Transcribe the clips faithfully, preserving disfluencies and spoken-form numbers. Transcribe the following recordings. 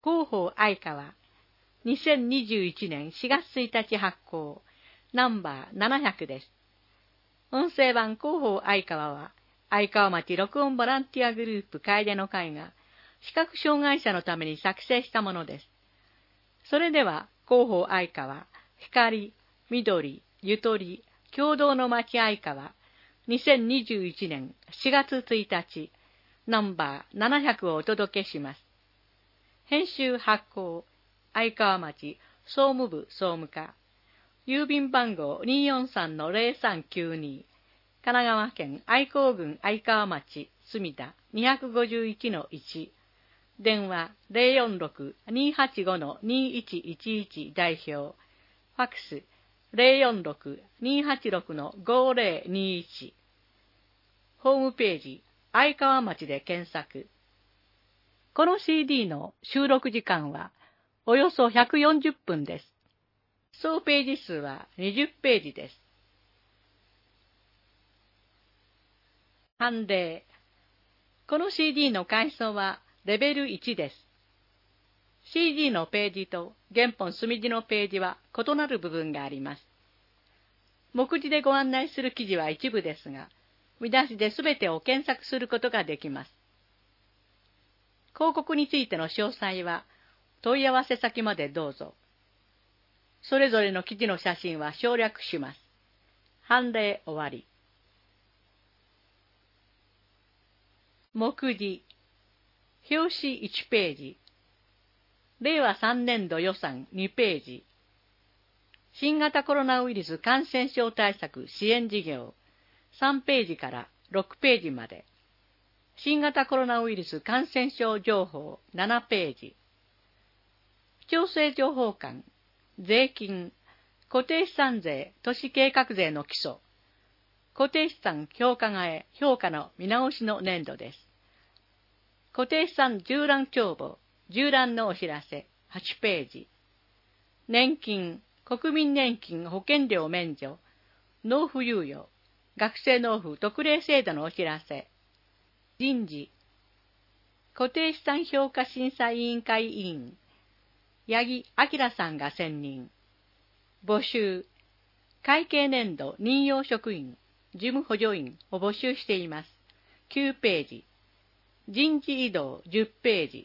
広報愛川、にせんにじゅういちねんしがつついたち発行、ナンバーななひゃくです。音声版広報愛川は、愛川町録音ボランティアグループ楓の会が、視覚障害者のために作成したものです。それでは、広報愛川、光、緑、ゆとり、共同の町愛川、にせんにじゅういちねんしがつついたち、ナンバーななひゃくをお届けします。編集発行、愛川町総務部総務課、郵便番号 にーよんさんのゼロさんきゅうに、神奈川県愛好郡愛川町墨田 にひゃくごじゅういちのいち、電話 ゼロよんろく にーはちご にーいちいちいち 代表、ファックス ゼロよんろく にーはちろく ごゼロにいち、ホームページ愛川町で検索。この シーディー の収録時間はおよそひゃくよんじゅっぷんです。総ページ数はにじゅっページです。判例。この シーディー の階層はレベルいちです。シーディー のページと原本墨字のページは異なる部分があります。目次でご案内する記事は一部ですが、見出しで全てを検索することができます。広告についての詳細は問い合わせ先までどうぞ。それぞれの記事の写真は省略します。判例終わり。目次。表紙いちページ。れいわさんねんど予算にページ。新型コロナウイルス感染症対策支援事業さんページからろくページまで。新型コロナウイルス感染症情報ななページ。調整情報館、税金、固定資産税、都市計画税の基礎、固定資産評価替え、評価の見直しの年度です。固定資産縦覧帳簿、縦覧のお知らせ、はちページ。年金、国民年金保険料免除、納付猶予、学生納付特例制度のお知らせ、人事、固定資産評価審査委員会委員、八木明さんが選任。募集、会計年度任用職員、事務補助員を募集しています。きゅうページ。人事異動じゅっページ。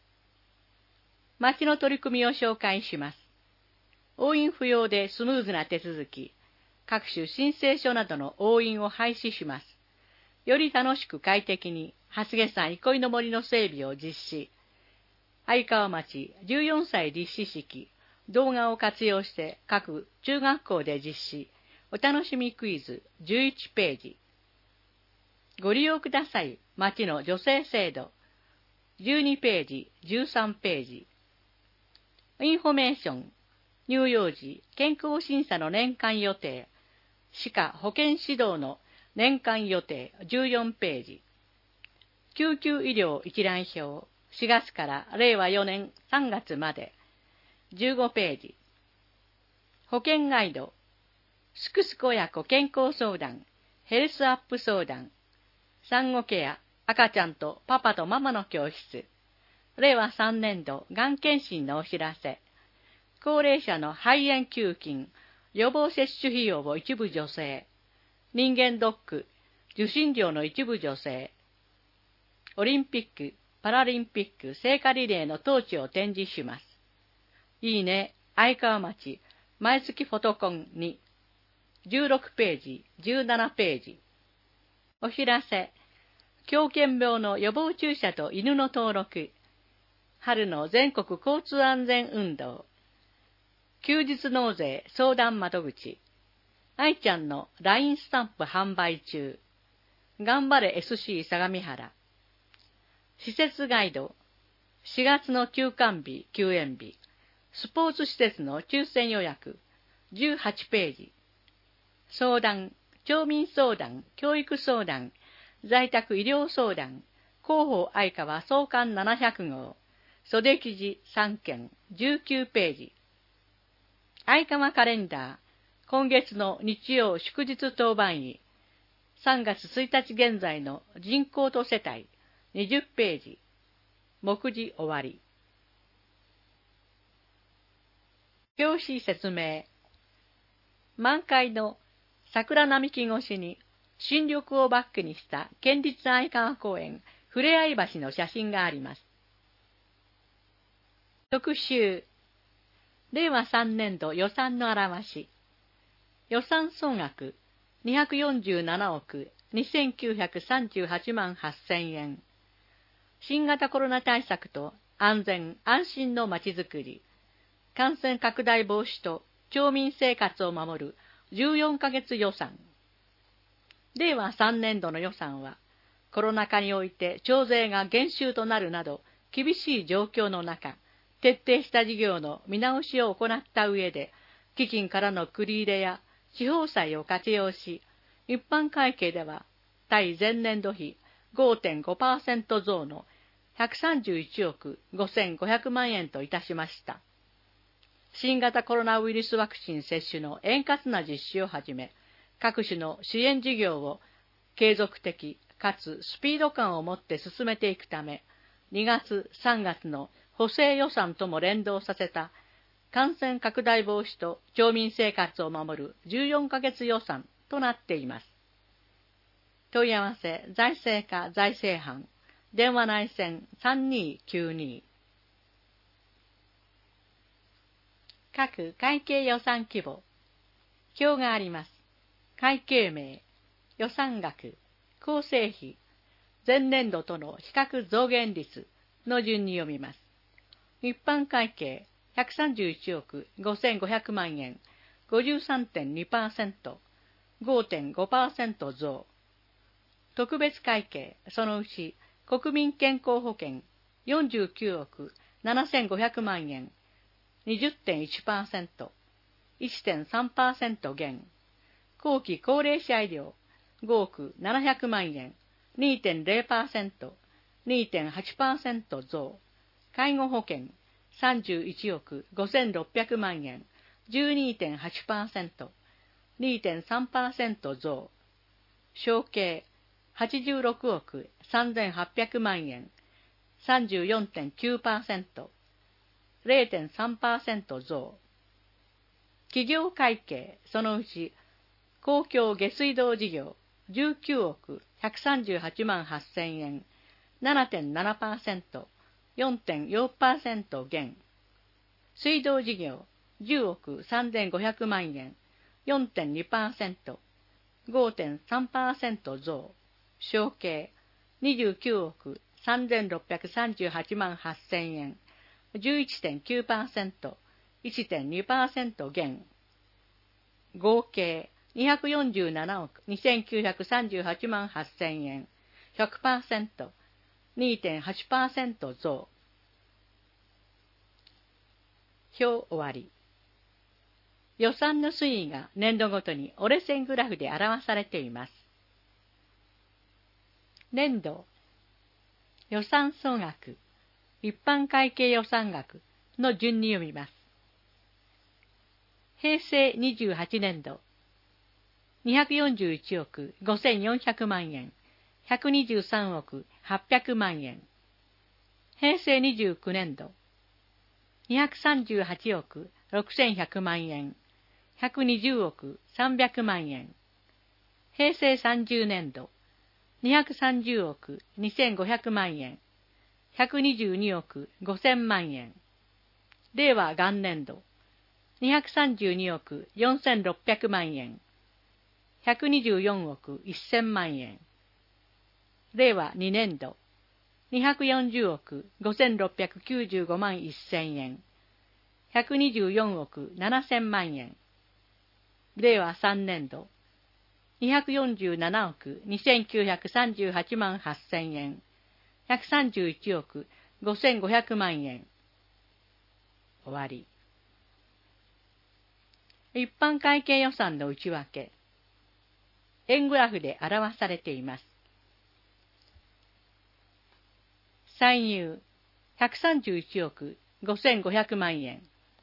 町の取り組みを紹介します。押印不要でスムーズな手続き、各種申請書などの押印を廃止します。より楽しく快適に、蓮毛山憩いの森の整備を実施。愛川町じゅうよんさい立志式、動画を活用して各中学校で実施。お楽しみクイズじゅういちページ。ご利用ください。町の助成制度。じゅうにページ、じゅうさんページ。インフォメーション。乳幼児健康審査の年間予定。歯科保健指導の年間予定じゅうよんページ。救急医療一覧表。しがつかられいわよねんさんがつまで。じゅうごページ。保険ガイド。すくすく親子健康相談。ヘルスアップ相談。産後ケア。赤ちゃんとパパとママの教室。れいわさんねんどがん検診のお知らせ。高齢者の肺炎給付金、予防接種費用を一部助成。人間ドック、受診料の一部助成。オリンピック、パラリンピック聖火リレーのトーチを展示します。いいね、愛川町、毎月フォトコンに。じゅうろくページ、じゅうななページ。お知らせ。狂犬病の予防注射と犬の登録。春の全国交通安全運動。休日納税相談窓口。愛ちゃんの ライン スタンプ販売中。頑張れ エスシー 相模原。施設ガイド。しがつの休館日、休園日。スポーツ施設の抽選予約。じゅうはちページ。相談、町民相談、教育相談、在宅医療相談、広報愛川創刊ななひゃくごう。袖記事さんけん、じゅうきゅうページ。愛川カレンダー、今月の日曜祝日当番日。さんがつついたち現在の人口と世帯、にじゅっページ。目次終わり。 表紙説明。満開の桜並木越しに新緑をバックにした県立愛川公園ふれあい橋の写真があります。特集。れいわさんねんど予算の表し。予算総額にひゃくよんじゅうななおくにせんきゅうひゃくさんじゅうはちまんはっせんえん。新型コロナ対策と安全安心のまちづくり、感染拡大防止と町民生活を守るじゅうよんかげつ予算。れいわさんねんどの予算は、コロナ禍において徴税が減収となるなど厳しい状況の中、徹底した事業の見直しを行った上で、基金からの繰り入れや地方債を活用し、一般会計では対前年度比 ごてんごパーセント 増のひゃくさんじゅういちおくごせんごひゃくまんえんといたしました。新型コロナウイルスワクチン接種の円滑な実施をはじめ、各種の支援事業を継続的かつスピード感を持って進めていくため、にがつさんがつの補正予算とも連動させた感染拡大防止と町民生活を守るじゅうよんかげつ予算となっています。問い合わせ財政課財政班電話内線さんにーきゅうに。各会計予算規模。表があります。会計名、予算額、構成比、前年度との比較増減率の順に読みます。一般会計ひゃくさんじゅういちおくごせんごひゃくまんえん、ごじゅうさんてんにパーセント、ごてんごパーセント 増。特別会計、そのうち国民健康保険よんじゅうきゅうおくななせんごひゃくまんえん、にじゅってんいちパーセント、いってんさんパーセント 減。後期高齢者医療ごおくななひゃくまんえん、にてんゼロパーセント、にてんはちパーセント 増。介護保険さんじゅういちおくごせんろっぴゃくまんえん、じゅうにてんはちパーセント、にてんさんパーセント 増。承継はちじゅうろくおくさんぜんはっぴゃくまんえん、さんじゅうよんてんきゅうパーセント、れいてんさんパーセント 増。企業会計、そのうち公共下水道事業じゅうきゅうおくひゃくさんじゅうはちまんはっせんえん、ななてんななパーセント、よんてんよんパーセント 減。水道事業じゅうおくさんぜんごひゃくまんえん、よんてんにパーセント、ごてんさんパーセント 増。承継にじゅうきゅうおくさんぜんろっぴゃくさんじゅうはちまんはっせんえん、じゅういってんきゅうパーセント、いってんにパーセント 減。合計にひゃくよんじゅうななおくにせんきゅうひゃくさんじゅうはちまんはっせんえん、ひゃくパーセント、にてんはちパーセント 増。表終わり。予算の推移が年度ごとに折れ線グラフで表されています。年度、予算総額、一般会計予算額の順に読みます。平成にじゅうはちねんど、にひゃくよんじゅういちおくごせんよんひゃくまんえん、ひゃくにじゅうさんおくはっぴゃくまんえん。平成にじゅうきゅうねんど、にひゃくさんじゅうはちおくろくせんひゃくまんえん、ひゃくにじゅうおくさんびゃくまんえん。平成さんじゅうねんど、にひゃくさんじゅうおくにせんごひゃくまんえん、ひゃくにじゅうにおくごせんまんえん。令和元年度、にひゃくさんじゅうにおくよんせんろっぴゃくまんえん、ひゃくにじゅうよんおくせんまんえん。令和にねんど、にひゃくよんじゅうおくごせんろっぴゃくきゅうじゅうごまんせんえん、ひゃくにじゅうよんおくななせんまんえん。令和さんねんど、にひゃくよんじゅうななおくにせんきゅうひゃくさんじゅうはちまんはっせんえん、ひゃくさんじゅういちおくごせんごひゃくまんえん。終わり。一般会計予算の内訳、円グラフで表されています。歳入ひゃくさんじゅういちおくごせんごひゃくまんえん。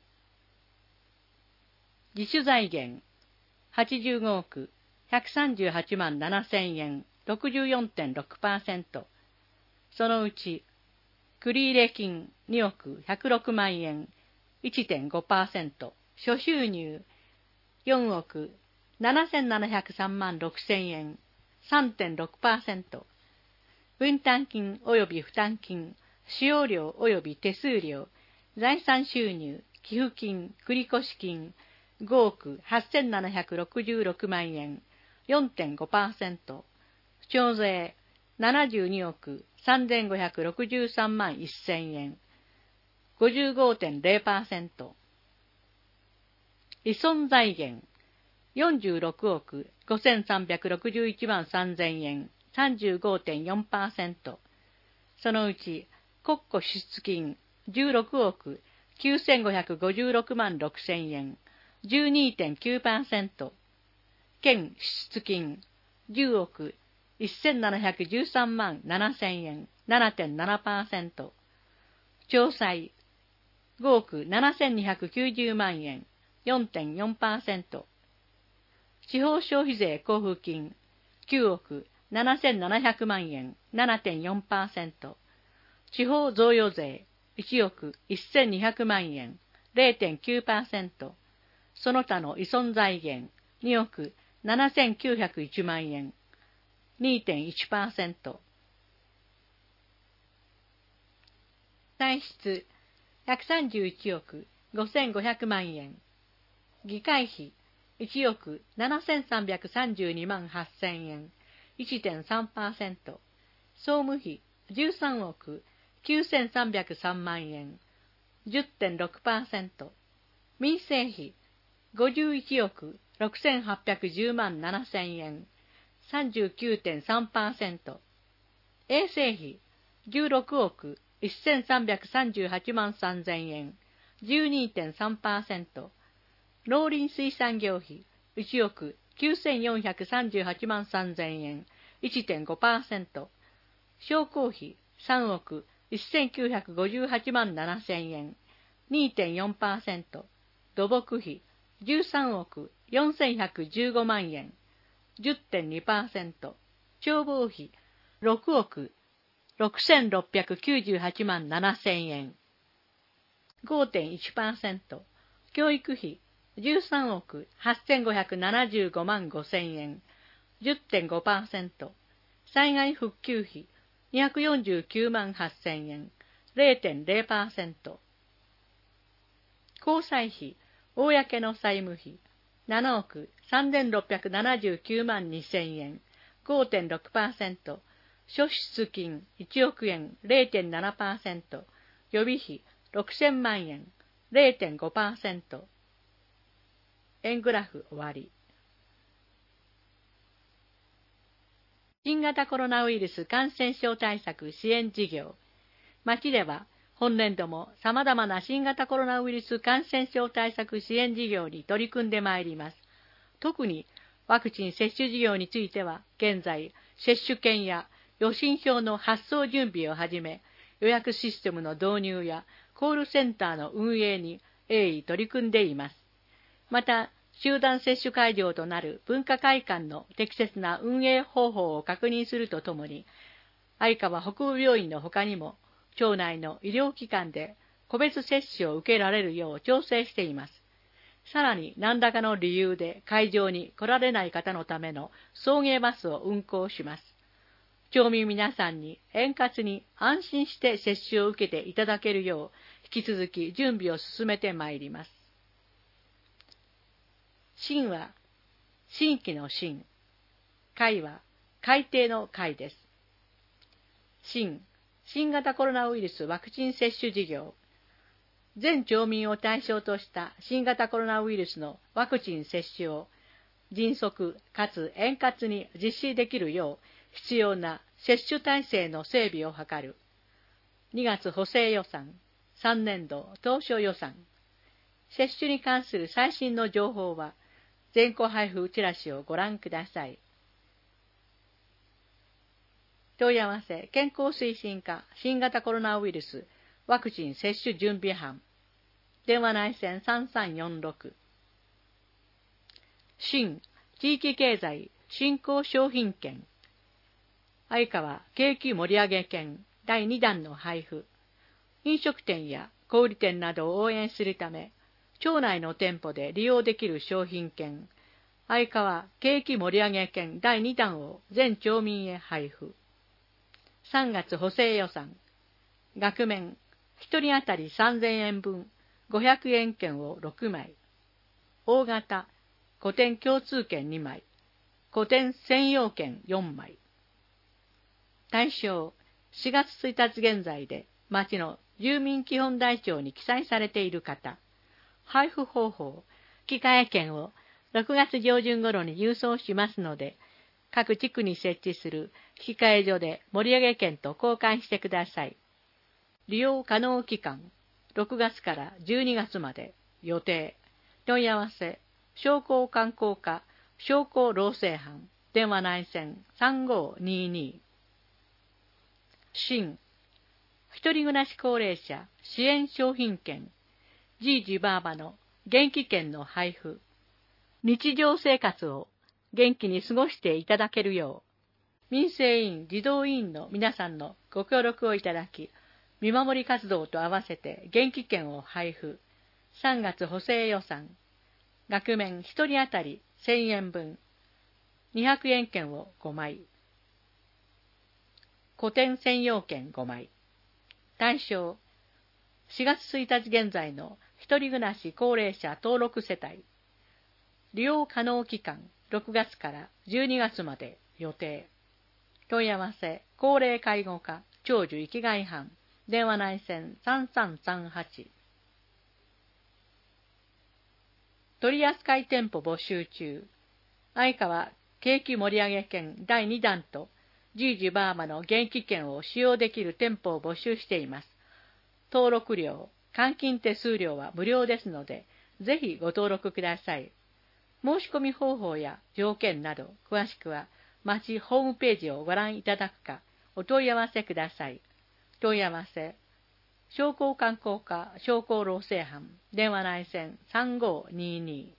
自主財源はちじゅうごおくひゃくさんじゅうはちまんななせんえん ろくじゅうよんてんろくパーセント。そのうち、繰入金におくひゃくろくまんえん いってんごパーセント。 諸収入よんおくななせんななひゃくさんまんろくせんえん さんてんろくパーセント、分担金及び負担金、使用料及び手数料、財産収入、寄付金、繰越金ごおくはっせんななひゃくろくじゅうろくまんえん よんてんごパーセント、徴税ななじゅうにおくさんぜんごひゃくろくじゅうさんまんせんえん ごじゅうごてんゼロパーセント、依存財源よんじゅうろくおくごせんさんびゃくろくじゅういちまんさんぜんえん さんじゅうごてんよんパーセント、そのうち国庫支出金じゅうろくおくきゅうせんごひゃくごじゅうろくまんろくせんえん じゅうにてんきゅうパーセント、県支出金じゅうおくせんななひゃくじゅうさんまんななせんえん ななてんななパーセント、徴歳ごおくななせんにひゃくきゅうじゅうまんえん よんてんよんパーセント、地方消費税交付金きゅうおくななせんななひゃくまんえん ななてんよんパーセント、地方贈与税いちおくせんにひゃくまんえん ゼロてんきゅうパーセント、その他の依存財源におくななせんきゅうひゃくいちまんえん にてんいちパーセント、歳出ひゃくさんじゅういちおくごせんごひゃくまんえん、議会費いちおくななせんさんびゃくさんじゅうにまんはっせんえん いってんさんパーセント、総務費じゅうさんおくきゅうせんさんびゃくさんまんえん じゅってんろくパーセント、民生費ごじゅういちおくろくせんはっぴゃくじゅうまんななせんえん さんじゅうきゅうてんさんパーセント、衛生費じゅうろくおくせんさんびゃくさんじゅうはちまんさんぜんえん じゅうにてんさんパーセント、農林水産業費いちおくきゅうせんよんひゃくさんじゅうはちまんさんぜんえん いってんごパーセント、商工費さんおくせんきゅうひゃくごじゅうはちまんななせんえん にてんよんパーセント、土木費じゅうさんおくよんせんひゃくじゅうごまんえん じゅってんにパーセント、眺望費ろくおくろくせんろっぴゃくきゅうじゅうはちまんななせんえん ごてんいちパーセント、教育費じゅうさんおくはっせんごひゃくななじゅうごまんごせんえん じゅってんごパーセント、災害復旧費にひゃくよんじゅうきゅうまんはっせんえん ゼロてんゼロパーセント、交際費公の債務費ななおくさんぜんろっぴゃくななじゅうきゅうまんにせんえん ごてんろくパーセント、諸出金いちおくえん ゼロてんななパーセント、予備費ろくせんまんえん ゼロてんごパーセント、円グラフ終わり。新型コロナウイルス感染症対策支援事業。町では本年度も様々な新型コロナウイルス感染症対策支援事業に取り組んでまいります。特にワクチン接種事業については、現在、接種券や予診票の発送準備をはじめ、予約システムの導入やコールセンターの運営に鋭意取り組んでいます。また、集団接種会場となる文化会館の適切な運営方法を確認するとともに、相川北部病院の他にも、町内の医療機関で個別接種を受けられるよう調整しています。さらに何らかの理由で会場に来られない方のための送迎バスを運行します。町民皆さんに円滑に安心して接種を受けていただけるよう、引き続き準備を進めてまいります。新は新規の新、海は海底の海です。新、新型コロナウイルスワクチン接種事業。全町民を対象とした新型コロナウイルスのワクチン接種を迅速かつ円滑に実施できるよう必要な接種体制の整備を図る。にがつ補正予算、さんねんど当初予算。接種に関する最新の情報は、全校配布チラシをご覧ください。問い合わせ健康推進課新型コロナウイルスワクチン接種準備班。電話内線さんさんよんろく。新地域経済振興商品券。相川景気盛り上げ券だいにだんの配布。飲食店や小売店などを応援するため、 町内の店舗で利用できる商品券、相川景気盛り上げ券だいにだんを全町民へ配布。さんがつ補正予算、額面、ひとり当たりさんぜんえんぶん、ごひゃくえん券をろくまい。大型、古典共通券にまい、古典専用券よんまい。対象、しがつついたち現在で町の住民基本台帳に記載されている方。配布方法、引換券をろくがつ上旬頃に郵送しますので、各地区に設置する引換所で盛上券と交換してください。利用可能期間、ろくがつからじゅうにがつまで。予定。問い合わせ、商工観光課、商工労政班、電話内線さんごーにーにー。新、一人暮らし高齢者支援商品券、じいじばあばの元気券の配布。日常生活を元気に過ごしていただけるよう、民生委員児童委員の皆さんのご協力をいただき、見守り活動と合わせて元気券を配布。さんがつ補正予算、額面ひとり当たりせんえんぶん、にひゃくえん券をごまい。古典専用券ごまい。対象、しがつついたち現在の一人暮らし高齢者登録世帯。利用可能期間、ろくがつからじゅうにがつまで。予定。問い合わせ、高齢介護課、長寿生きがい班、電話内線さんさんさんはち。取扱店舗募集中。相川景気盛り上げ券だいにだんと、じいじばあばの元気券を使用できる店舗を募集しています。登録料、換金手数料は無料ですので、ぜひご登録ください。申し込み方法や条件など、詳しくは、町ホームページをご覧いただくか、お問い合わせください。問い合わせ、商工観光課商工労政班、電話内線さんごーにーにー。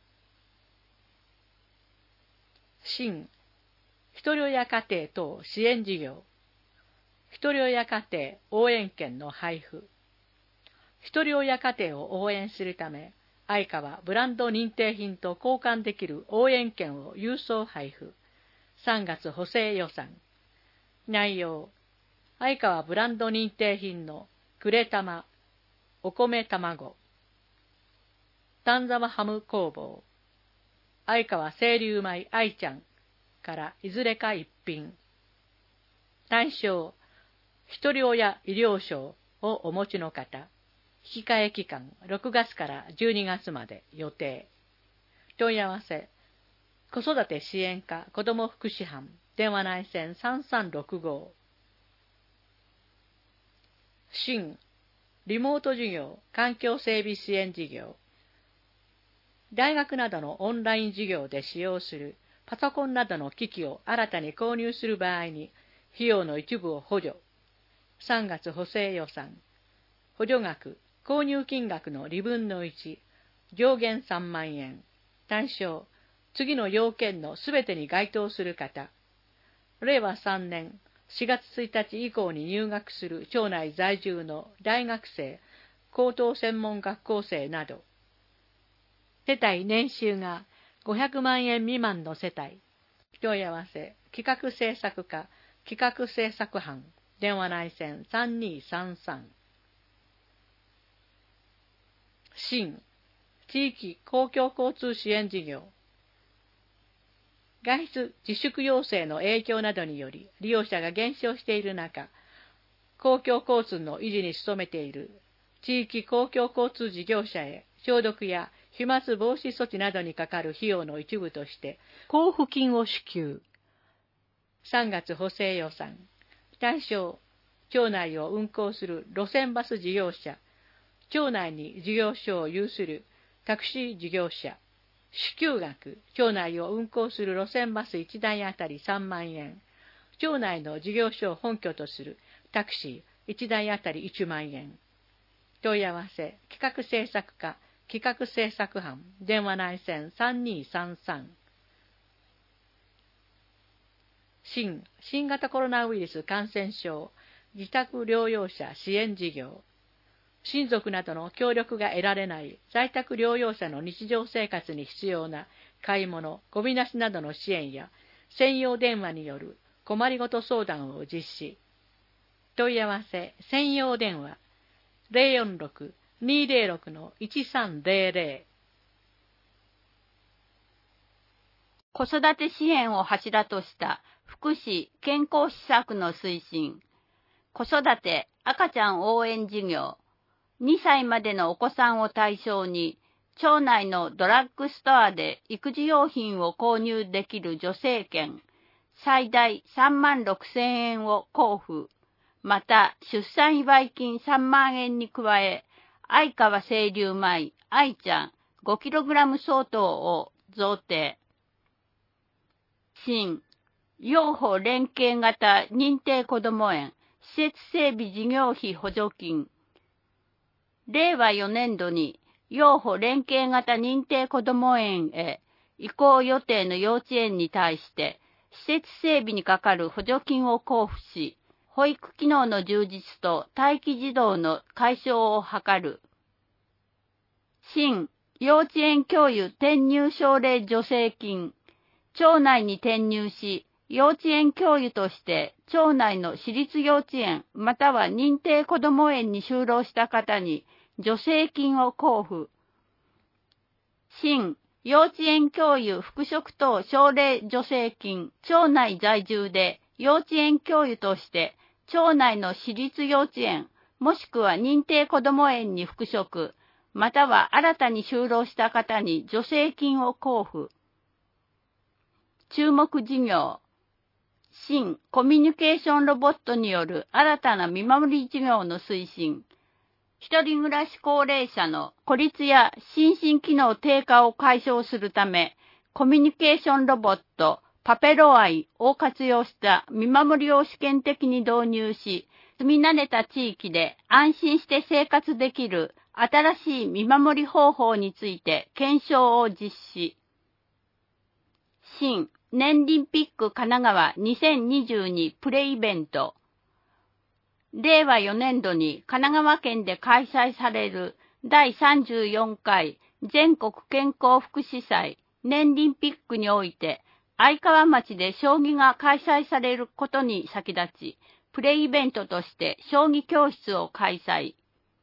新、ひとり親家庭等支援事業。ひとり親家庭応援券の配布。ひとり親家庭を応援するため、相川ブランド認定品と交換できる応援券を郵送配布。さんがつ補正予算。内容、相川ブランド認定品のくれたま、お米卵、丹沢ハム工房、相川清流米愛ちゃんからいずれか一品。対象、ひとり親医療証をお持ちの方。引換期間ろくがつからじゅうにがつまで。予定。問い合わせ、子育て支援課子ども福祉班、電話内線さんさんろくご。新、リモート授業環境整備支援事業。大学などのオンライン授業で使用するパソコンなどの機器を新たに購入する場合に、費用の一部を補助。さんがつ補正予算。補助額、購入金額のにぶんのいち、上限さんまんえん。対象、次の要件のすべてに該当する方。れいわさんねんしがつついたち以降に入学する町内在住の大学生、高等専門学校生など。世帯年収がごひゃくまんえん未満の世帯。問い合わせ、企画制作課、企画制作班、電話内線さんにーさんさん。新、地域公共交通支援事業。外出自粛要請の影響などにより利用者が減少している中、公共交通の維持に努めている地域公共交通事業者へ消毒や飛沫防止措置などにかかる費用の一部として交付金を支給。さんがつ補正予算。対象、町内を運行する路線バス事業者、町内に事業所を有するタクシー事業者。支給額、町内を運行する路線バスいちだいあたりさんまんえん。町内の事業所を本拠とするタクシーいちだいあたりいちまんえん。問い合わせ、企画制作課、企画制作班、電話内線さんにーさんさん。新、新型コロナウイルス感染症自宅療養者支援事業。 親族などの協力が得られない在宅療養者の日常生活に必要な買い物、ゴミ出しなどの支援や、専用電話による困りごと相談を実施。問い合わせ専用電話 ゼロよんろく にーゼロろく いちさんゼロゼロ。子育て支援を柱とした福祉・健康施策の推進。子育て・赤ちゃん応援事業。にさいまでのお子さんを対象に、町内のドラッグストアで育児用品を購入できる助成券、最大さんまんろくせんえんを交付。また、出産祝い金さんまんえんに加え、相川清流米、愛ちゃん ごキログラム 相当を贈呈。新、養護連携型認定こども園、施設整備事業費補助金。れいわよねんどに、養護連携型認定こども園へ移行予定の幼稚園に対して、施設整備にかかる補助金を交付し、保育機能の充実と待機児童の解消を図る。新、幼稚園教諭転入奨励助成金。町内に転入し、幼稚園教諭として町内の私立幼稚園または認定こども園に就労した方に助成金を交付。新、幼稚園教諭復職等奨励助成金。町内在住で幼稚園教諭として町内の私立幼稚園もしくは認定こども園に復職または新たに就労した方に助成金を交付。注目事業。新コミュニケーションロボットによる新たな見守り事業の推進。一人暮らし高齢者の孤立や心身機能低下を解消するため、コミュニケーションロボットパペロアイを活用した見守りを試験的に導入し、住み慣れた地域で安心して生活できる新しい見守り方法について検証を実施。新年リンピック神奈川にせんにじゅうにプレイベント。れいわよねんどに神奈川県で開催されるだいさんじゅうよんかい全国健康福祉祭年リンピックにおいて、相川町で将棋が開催されることに先立ち、プレイベントとして将棋教室を開催。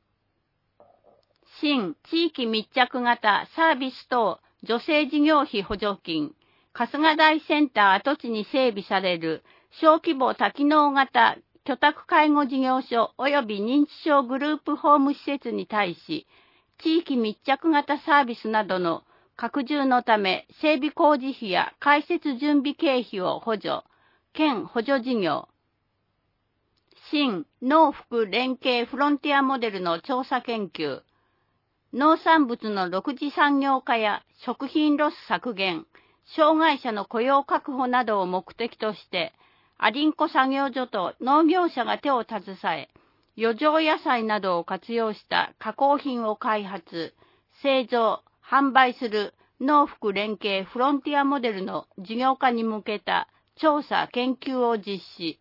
新地域密着型サービス等助成事業費補助金。春日台センター跡地に整備される小規模多機能型居宅介護事業所及び認知症グループホーム施設に対し、地域密着型サービスなどの拡充のため整備工事費や開設準備経費を補助、県補助事業。新農福連携フロンティアモデルの調査研究。農産物のろく次産業化や食品ロス削減、障害者の雇用確保などを目的として、アリンコ作業所と農業者が手を携え、余剰野菜などを活用した加工品を開発、製造、販売する農福連携フロンティアモデルの事業化に向けた調査研究を実施。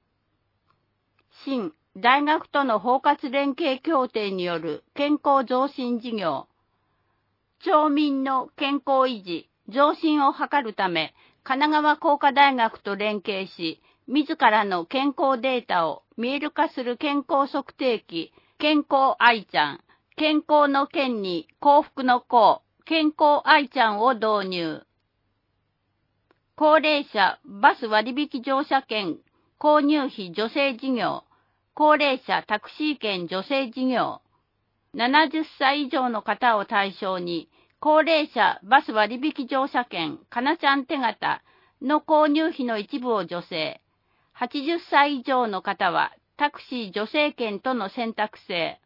新大学との包括連携協定による健康増進事業。町民の健康維持、増進を図るため、神奈川工科大学と連携し、自らの健康データを見える化する健康測定器、健康愛ちゃん、健康の健に幸福の幸、健康愛ちゃんを導入。高齢者バス割引乗車券購入費助成事業、高齢者タクシー券助成事業。ななじゅっさい以上の方を対象に、高齢者バス割引乗車券かなちゃん手形の購入費の一部を助成。はちじゅっさい以上の方はタクシー助成券との選択制。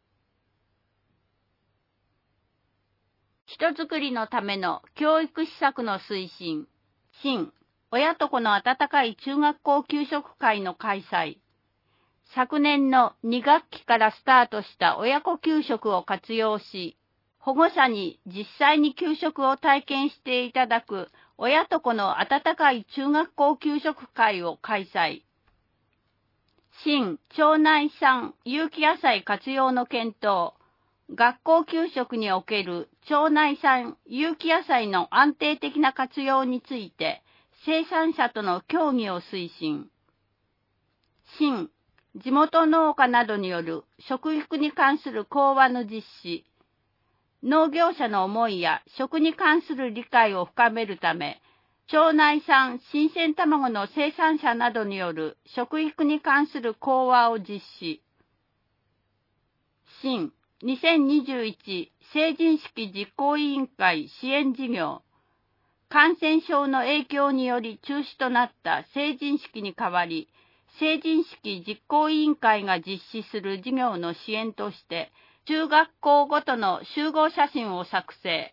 人づくりのための教育施策の推進。新親と子の温かい中学校給食会の開催。昨年のにがっきからスタートした親子給食を活用し、保護者に実際に給食を体験していただく親と子の温かい中学校給食会を開催。 新町内産有機野菜活用の検討、学校給食における町内産有機野菜の安定的な活用について、生産者との協議を推進。新地元農家などによる食育に関する講話の実施。農業者の思いや食に関する理解を深めるため、町内産新鮮卵の生産者などによる食育に関する講話を実施。新にせんにじゅういち成人式実行委員会支援事業。感染症の影響により中止となった成人式に代わり、成人式実行委員会が実施する事業の支援として、中学校ごとの集合写真を作成。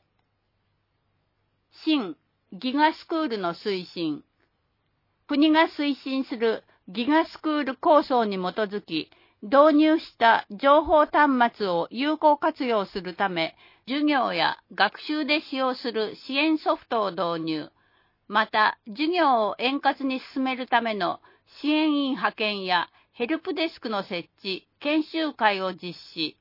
新ギガスクールの推進。国が推進するギガスクール構想に基づき、導入した情報端末を有効活用するため、授業や学習で使用する支援ソフトを導入。また、授業を円滑に進めるための支援員派遣やヘルプデスクの設置、研修会を実施。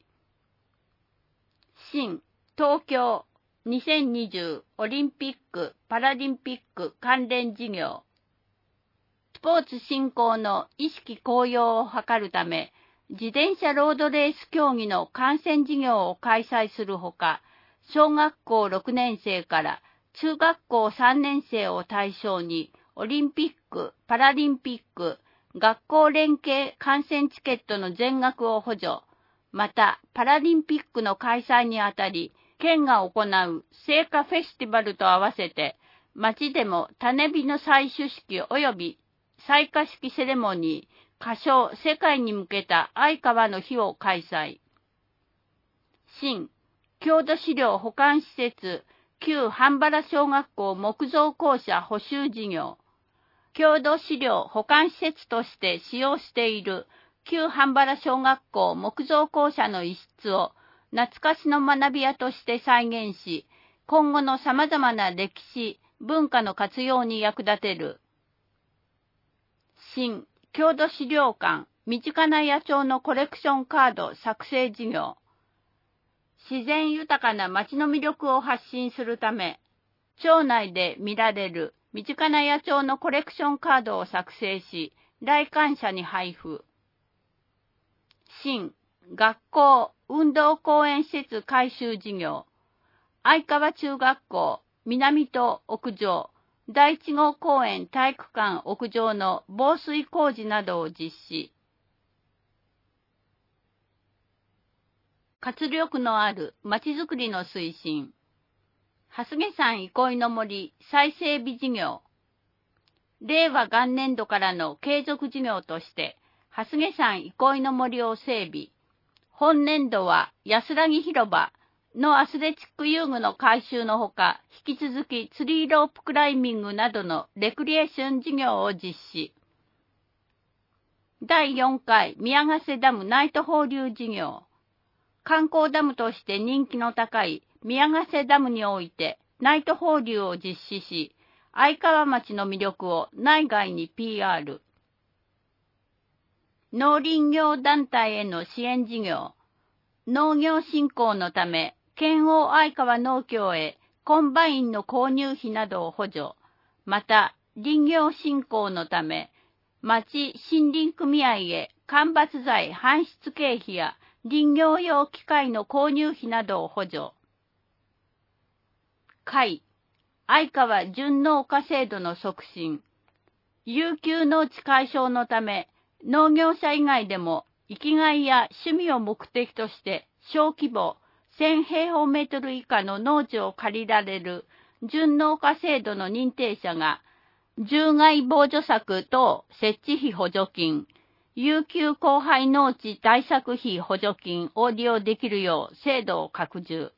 新東京にせんにじゅうオリンピック・パラリンピック関連事業。スポーツ振興の意識高揚を図るため、自転車ロードレース競技の観戦事業を開催するほか、小学校ろくねん生から中学校さんねん生を対象に、オリンピック・パラリンピック、学校連携観戦チケットの全額を補助、またパラリンピックの開催にあたり、県が行う聖火フェスティバルと合わせて、町でも種火の採取式及び採火式セレモニー、歌唱世界に向けた愛川の日を開催。新郷土資料保管施設旧半原小学校木造校舎補修事業。郷土資料保管施設として使用している旧半原小学校木造校舎の一室を懐かしの学び屋として再現し、今後の様々な歴史、文化の活用に役立てる。新郷土資料館身近な野鳥のコレクションカード作成事業。自然豊かな町の魅力を発信するため、町内で見られる身近な野鳥のコレクションカードを作成し、来館者に配布。新学校運動公園施設改修事業。愛川中学校南と屋上、第一号公園体育館屋上の防水工事などを実施。活力のあるまちづくりの推進。蓮毛山憩いの森再整備事業。令和元年度からの継続事業として、蓮毛山憩いの森を整備。本年度は安らぎ広場のアスレチック遊具の改修のほか、引き続きツリーロープクライミングなどのレクリエーション事業を実施。だいよんかい宮ヶ瀬ダムナイト放流事業。観光ダムとして人気の高い宮ヶ瀬ダムにおいてナイト放流を実施し、愛川町の魅力を内外に ピーアール。農林業団体への支援事業。農業振興のため、県央愛川農協へコンバインの購入費などを補助。また、林業振興のため、町森林組合へ間伐材搬出経費や林業用機械の購入費などを補助。会、愛川準農家制度の促進。悠久農地解消のため、農業者以外でも生きがいや趣味を目的として小規模せん平方メートル以下の農地を借りられる準農家制度の認定者が、獣害防除策等設置費補助金、悠久荒廃農地対策費補助金を利用できるよう制度を拡充。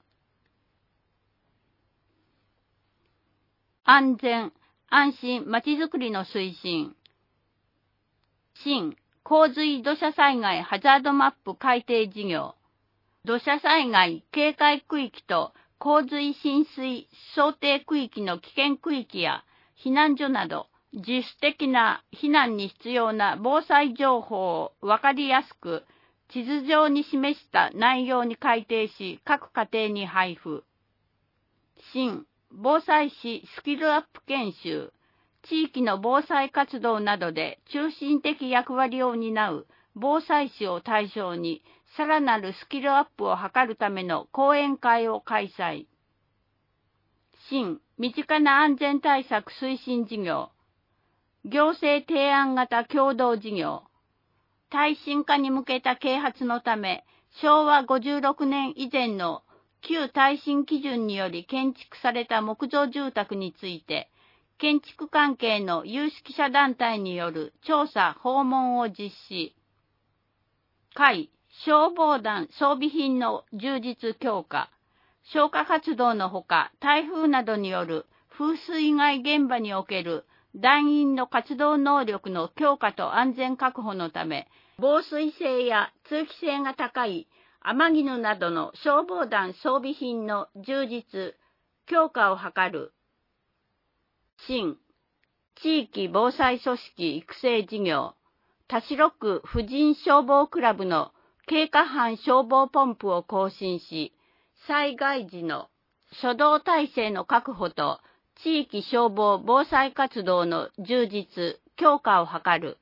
安全・安心まちづくりの推進。新洪水土砂災害ハザードマップ改定事業。土砂災害警戒区域と洪水浸水想定区域の危険区域や避難所など自主的な避難に必要な防災情報を分かりやすく地図上に示した内容に改定し、各家庭に配布。新防災士スキルアップ研修、地域の防災活動などで中心的役割を担う防災士を対象に、さらなるスキルアップを図るための講演会を開催。新身近な安全対策推進事業、行政提案型共同事業、耐震化に向けた啓発のため、しょうわごじゅうろくねん以前の旧耐震基準により建築された木造住宅について、建築関係の有識者団体による調査・訪問を実施。会、消防団装備品の充実強化。消火活動のほか、台風などによる風水害現場における団員の活動能力の強化と安全確保のため、防水性や通気性が高い雨絹などの消防団装備品の充実、強化を図る。新地域防災組織育成事業、田代区婦人消防クラブの経過班消防ポンプを更新し、災害時の初動体制の確保と地域消防防災活動の充実、強化を図る。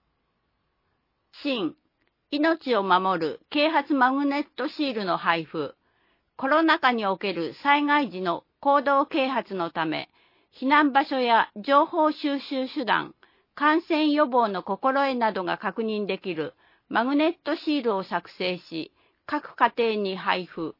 新命を守る啓発マグネットシールの配布。コロナ禍における災害時の行動啓発のため、避難場所や情報収集手段、感染予防の心得などが確認できるマグネットシールを作成し、各家庭に配布。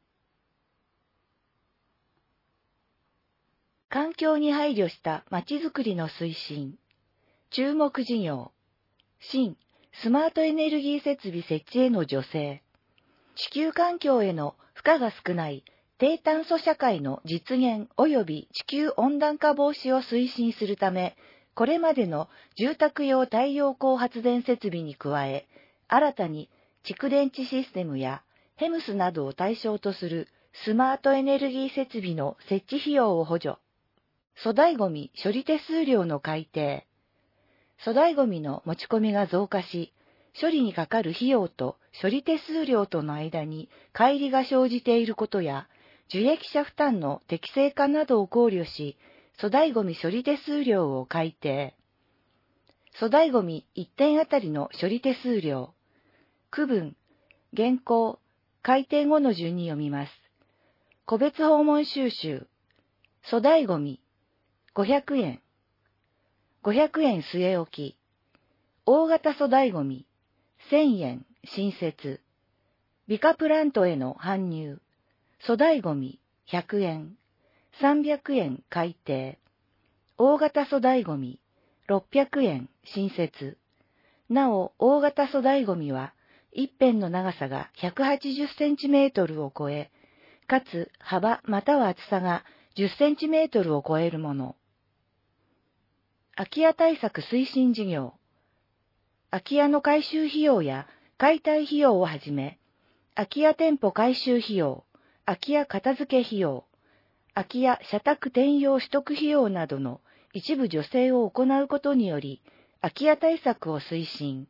環境に配慮したまちづくりの推進。注目事業。新スマートエネルギー設備設置への助成。地球環境への負荷が少ない低炭素社会の実現及び地球温暖化防止を推進するため、これまでの住宅用太陽光発電設備に加え、新たに蓄電池システムやヘムスなどを対象とするスマートエネルギー設備の設置費用を補助。粗大ごみ処理手数料の改定。粗大ごみの持ち込みが増加し、処理にかかる費用と処理手数料との間に乖離が生じていることや、受益者負担の適正化などを考慮し、粗大ごみ処理手数料を改定。粗大ごみいってんあたりの処理手数料。区分、現行、改定後の順に読みます。個別訪問収集。粗大ごみ、ごひゃくえん。ごひゃくえん据え置き。大型粗大ごみ、せんえん新設。美化プラントへの搬入。粗大ごみ、ひゃくえん。さんびゃくえん改定。大型粗大ごみ、ろっぴゃくえん新設。なお、大型粗大ごみは、一辺の長さがひゃくはちじゅっセンチメートルを超え、かつ幅または厚さがじゅっセンチメートルを超えるもの。空き家対策推進事業。空き家の改修費用や解体費用をはじめ、空き家店舗改修費用、空き家片付け費用、空き家社宅転用取得費用などの一部助成を行うことにより、空き家対策を推進。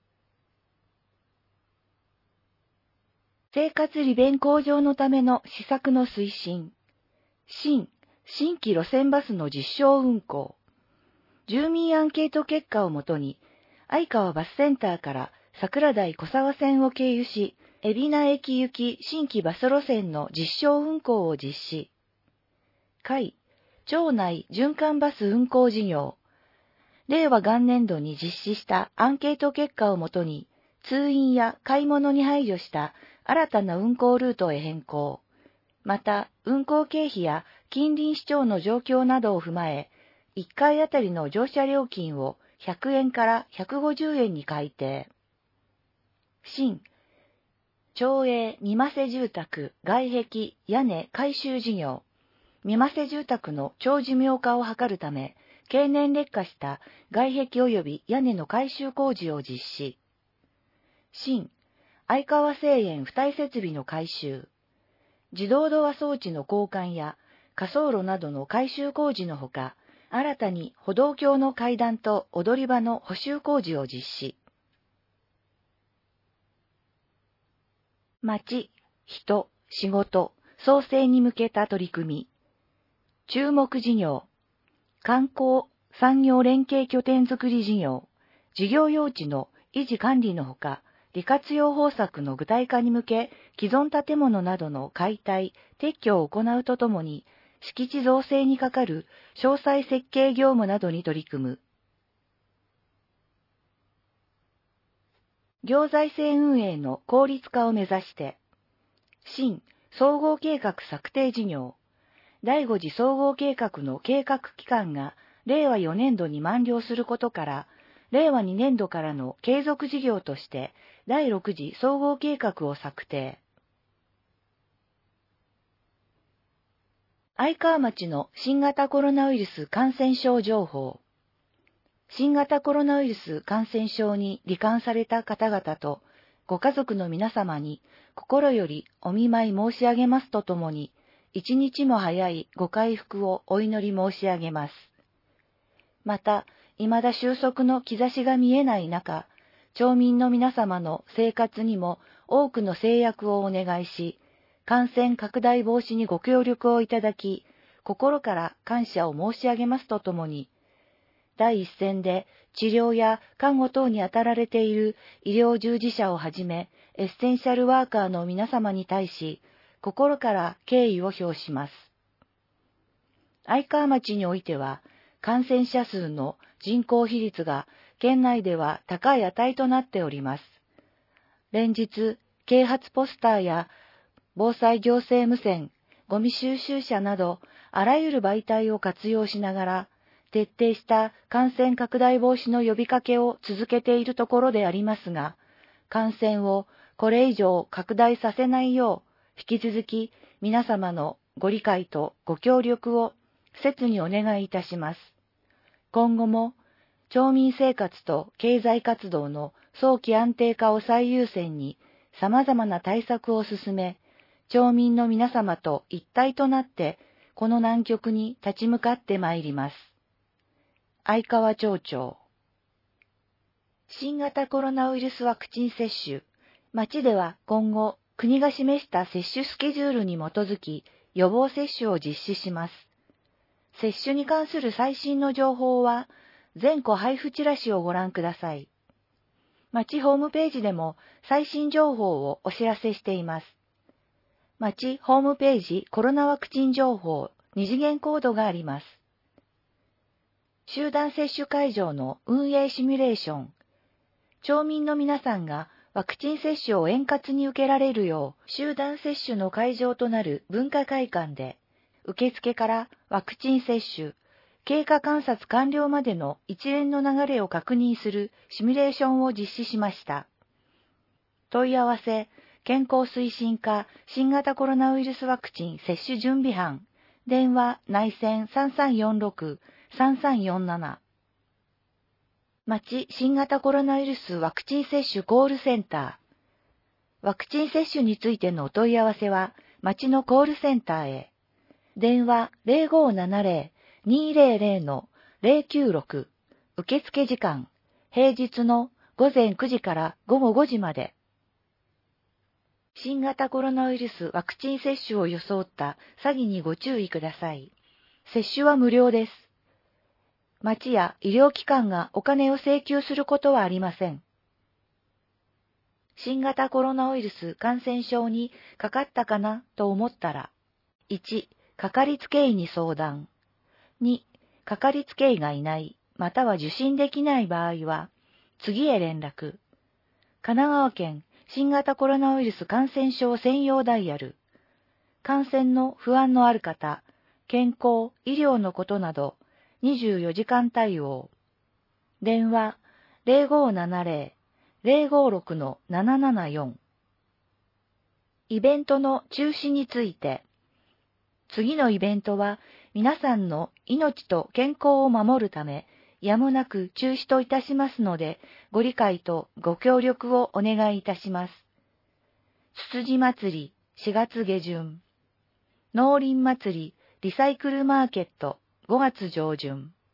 生活利便向上のための施策の推進。新、新規路線バスの実証運行。住民アンケート結果をもとに、相川バスセンターから桜台小沢線を経由し、海老名駅行き新規バス路線の実証運行を実施。会、町内循環バス運行事業。令和元年度に実施したアンケート結果をもとに、通院や買い物に配慮した新たな運行ルートへ変更。また、運行経費や近隣市町の状況などを踏まえ、いっかいあたりの乗車料金をひゃくえんからひゃくごじゅうえんに改定。新、町営三増住宅外壁屋根改修事業。三増住宅の長寿命化を図るため、経年劣化した外壁及び屋根の改修工事を実施。新、相川製塩付帯設備の改修。自動ドア装置の交換や滑走路などの改修工事のほか、 新たに歩道橋の階段と踊り場の補修工事を実施。町、人、仕事、創生に向けた取り組み。注目事業。観光、産業連携拠点づくり事業。事業用地の維持管理のほか、利活用方策の具体化に向け、既存建物などの解体、撤去を行うとともに、敷地造成にかかる詳細設計業務などに取り組む。行財政運営の効率化を目指して、新総合計画策定事業。だいご次総合計画の計画期間がれいわよねんどに満了することから、れいわにねんどからの継続事業としてだいろく次総合計画を策定。愛川町の新型コロナウイルス感染症情報。新型コロナウイルス感染症に罹患された方々とご家族の皆様に心よりお見舞い申し上げますとともに、一日も早いご回復をお祈り申し上げます。また、未だ収束の兆しが見えない中、町民の皆様の生活にも多くの制約をお願いし、感染拡大防止にご協力をいただき、心から感謝を申し上げますとともに、第一線で治療や看護等に当たられている医療従事者をはじめ、エッセンシャルワーカーの皆様に対し、心から敬意を表します。愛川町においては、感染者数の人口比率が県内では高い値となっております。連日、啓発ポスターや防災行政無線、ゴミ収集車など、あらゆる媒体を活用しながら、徹底した感染拡大防止の呼びかけを続けているところでありますが、感染をこれ以上拡大させないよう、引き続き皆様のご理解とご協力を切にお願いいたします。今後も、町民生活と経済活動の早期安定化を最優先に、様々な対策を進め、町民の皆様と一体となって、この難局に立ち向かってまいります。愛川町長。新型コロナウイルスワクチン接種。町では今後、国が示した接種スケジュールに基づき、予防接種を実施します。接種に関する最新の情報は、全戸配布チラシをご覧ください。町ホームページでも最新情報をお知らせしています。町ホームページコロナワクチン情報二次元コードがあります。集団接種会場の運営シミュレーション。町民の皆さんがワクチン接種を円滑に受けられるよう、集団接種の会場となる文化会館で、受付からワクチン接種、経過観察完了までの一連の流れを確認するシミュレーションを実施しました。問い合わせ、健康推進課新型コロナウイルスワクチン接種準備班、電話内線さんさんよんろく さんさんよんなな。町新型コロナウイルスワクチン接種コールセンター。ワクチン接種についてのお問い合わせは、町のコールセンターへ。電話ゼロごななゼロ にゼロゼロ ゼロきゅうろく。受付時間、平日のごぜんくじからごごごじまで。新型コロナウイルスワクチン接種を装った詐欺にご注意ください。接種は無料です。町や医療機関がお金を請求することはありません。新型コロナウイルス感染症にかかったかなと思ったら、いち、かかりつけ医に相談。に、かかりつけ医がいない、または受診できない場合は、次へ連絡。神奈川県新型コロナウイルス感染症専用ダイヤル。感染の不安のある方、健康、医療のことなど、にじゅうよじかん対応。電話ゼロごななゼロ ゼロごろく ななななよん。イベントの中止について。次のイベントは皆さんの命と健康を守るため、やむなく中止といたしますので、ご理解とご協力をお願いいたします。つつじ祭りしがつげじゅん。農林祭りリサイクルマーケットごがつじょうじゅん。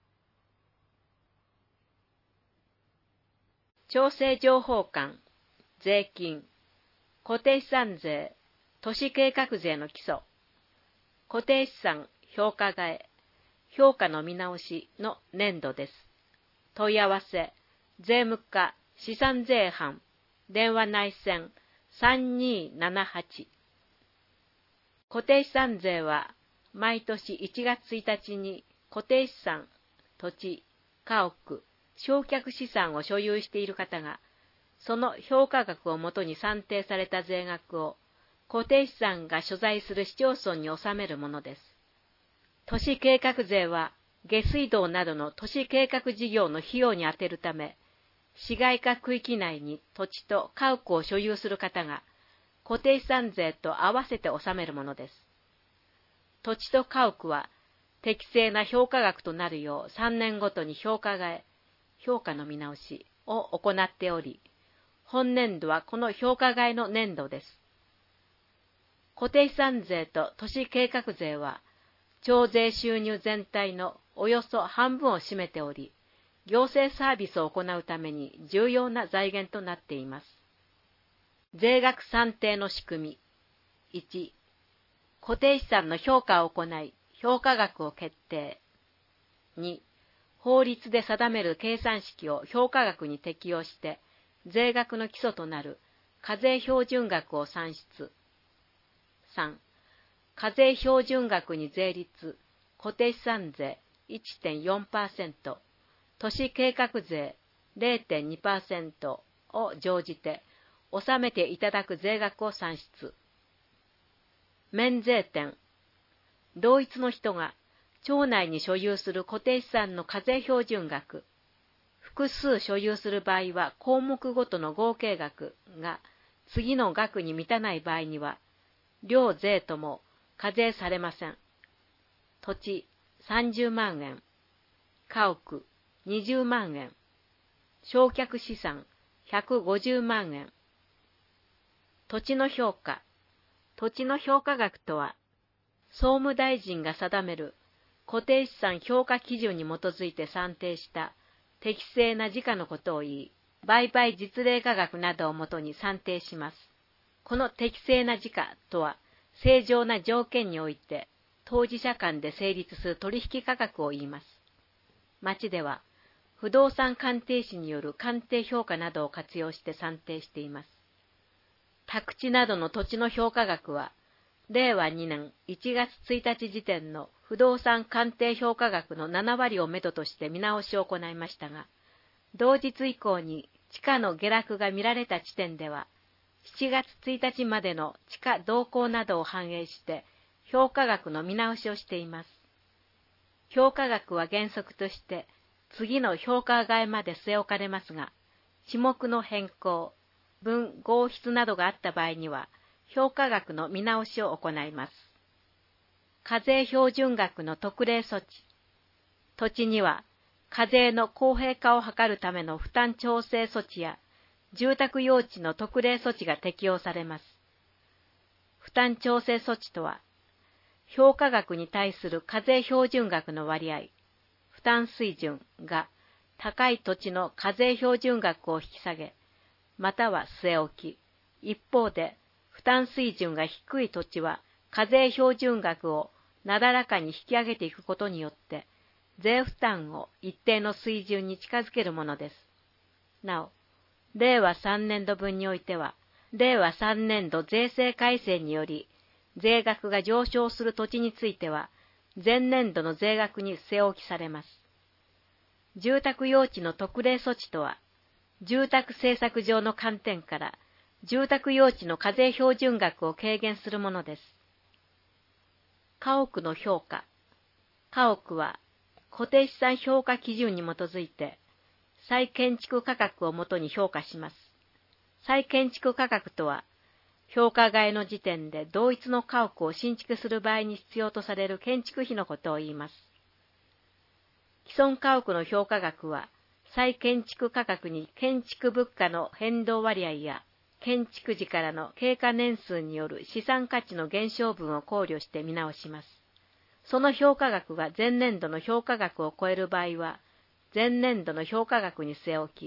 調整情報館、税金、固定資産税、都市計画税の基礎、固定資産評価替え、評価の見直しの年度です。問い合わせ、税務課資産税班、電話内線さんにーななはち。固定資産税は毎年いちがつついたちに固定資産、土地、家屋、償却資産を所有している方が、その評価額をもとに算定された税額を固定資産が所在する市町村に納めるものです。都市計画税は下水道などの都市計画事業の費用に充てるため、市街化区域内に土地と家屋を所有する方が固定資産税と合わせて納めるものです。土地と家屋は適正な評価額となるようさんねんごとに評価替え、評価の見直しを行っており、本年度はこの評価替えの年度です。固定資産税と都市計画税は、徴税収入全体のおよそ半分を占めており、行政サービスを行うために重要な財源となっています。税額算定の仕組み。いち、固定資産の評価を行い、評価額を決定。に、法律で定める計算式を評価額に適用して、税額の基礎となる課税標準額を算出。さん、課税標準額に税率、固定資産税 いってんよんパーセント、都市計画税 れいてんにパーセント を乗じて、納めていただく税額を算出。免税点。同一の人が町内に所有する固定資産の課税標準額、複数所有する場合は項目ごとの合計額が次の額に満たない場合には、両税とも課税されません。土地さんじゅうまんえん、家屋にじゅうまんえん、償却資産ひゃくごじゅうまんえん。土地の評価。土地の評価額とは、総務大臣が定める固定資産評価基準に基づいて算定した適正な時価のことを言い、売買実例価額などをもとに算定します。この適正な時価とは、正常な条件において、当事者間で成立する取引価格を言います。町では、不動産鑑定士による鑑定評価などを活用して算定しています。宅地などの土地の評価額は、れいわにねんいちがつついたち時点の不動産鑑定評価額のななわりをめどとして見直しを行いましたが、同日以降に地価の下落が見られた地点では、しちがつついたちまでの地価動向などを反映して評価額の見直しをしています。評価額は原則として次の評価替えまで据え置かれますが、地目の変更、分合筆などがあった場合には、評価額の見直しを行います。課税標準額の特例措置。土地には、課税の公平化を図るための負担調整措置や、住宅用地の特例措置が適用されます。負担調整措置とは、評価額に対する課税標準額の割合、負担水準が高い土地の課税標準額を引き下げ、または据え置き、一方で負担水準が低い土地は課税標準額をなだらかに引き上げていくことによって、税負担を一定の水準に近づけるものです。なお、れいわさんねんどぶんにおいては、れいわさんねんど税制改正により、税額が上昇する土地については、前年度の税額に据え置きされます。住宅用地の特例措置とは、住宅政策上の観点から、住宅用地の課税標準額を軽減するものです。家屋の評価。家屋は、固定資産評価基準に基づいて、再建築価格をもとに評価します。再建築価格とは、評価替えの時点で同一の家屋を新築する場合に必要とされる建築費のことを言います。既存家屋の評価額は、再建築価格に建築物価の変動割合や、建築時からの経過年数による資産価値の減少分を考慮して見直します。その評価額が前年度の評価額を超える場合は、前年度の評価額に据え置き、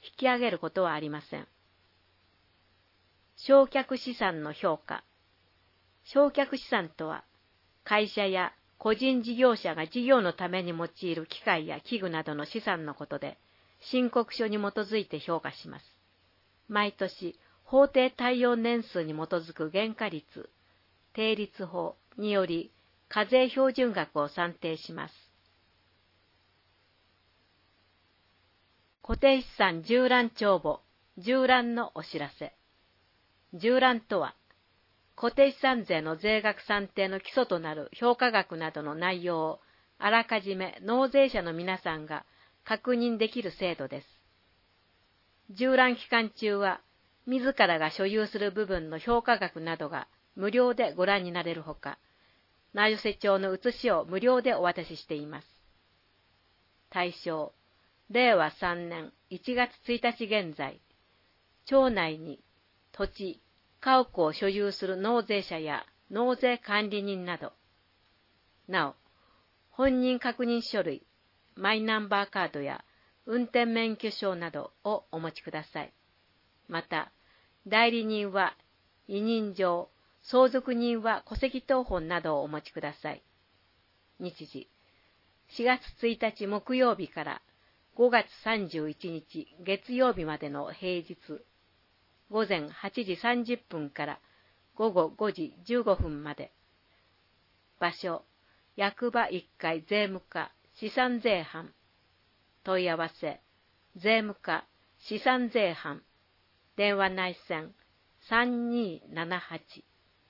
引き上げることはありません。償却資産の評価。償却資産とは、会社や個人事業者が事業のために用いる機械や器具などの資産のことで、申告書に基づいて評価します。毎年、法定耐用年数に基づく原価率、定率法により、課税標準額を算定します。固定資産縦覧帳簿、縦覧のお知らせ。縦覧とは、固定資産税の税額算定の基礎となる評価額などの内容をあらかじめ納税者の皆さんが確認できる制度です。縦覧期間中は、自らが所有する部分の評価額などが無料でご覧になれるほか、名寄帳の写しを無料でお渡ししています。対象、れいわさんねんいちがつついたち現在、町内に土地、家屋を所有する納税者や納税管理人など。なお、本人確認書類、マイナンバーカードや運転免許証などをお持ちください。また、代理人は委任状、相続人は戸籍謄本などをお持ちください。日時、しがつついたち木曜日からごがつさんじゅういちにち月曜日までの平日、ごぜんはちじさんじゅっぷんからごごごじじゅうごふんまで。場所、役場いっかい税務課資産税班。問い合わせ、税務課資産税班。電話内線さんにーななはち。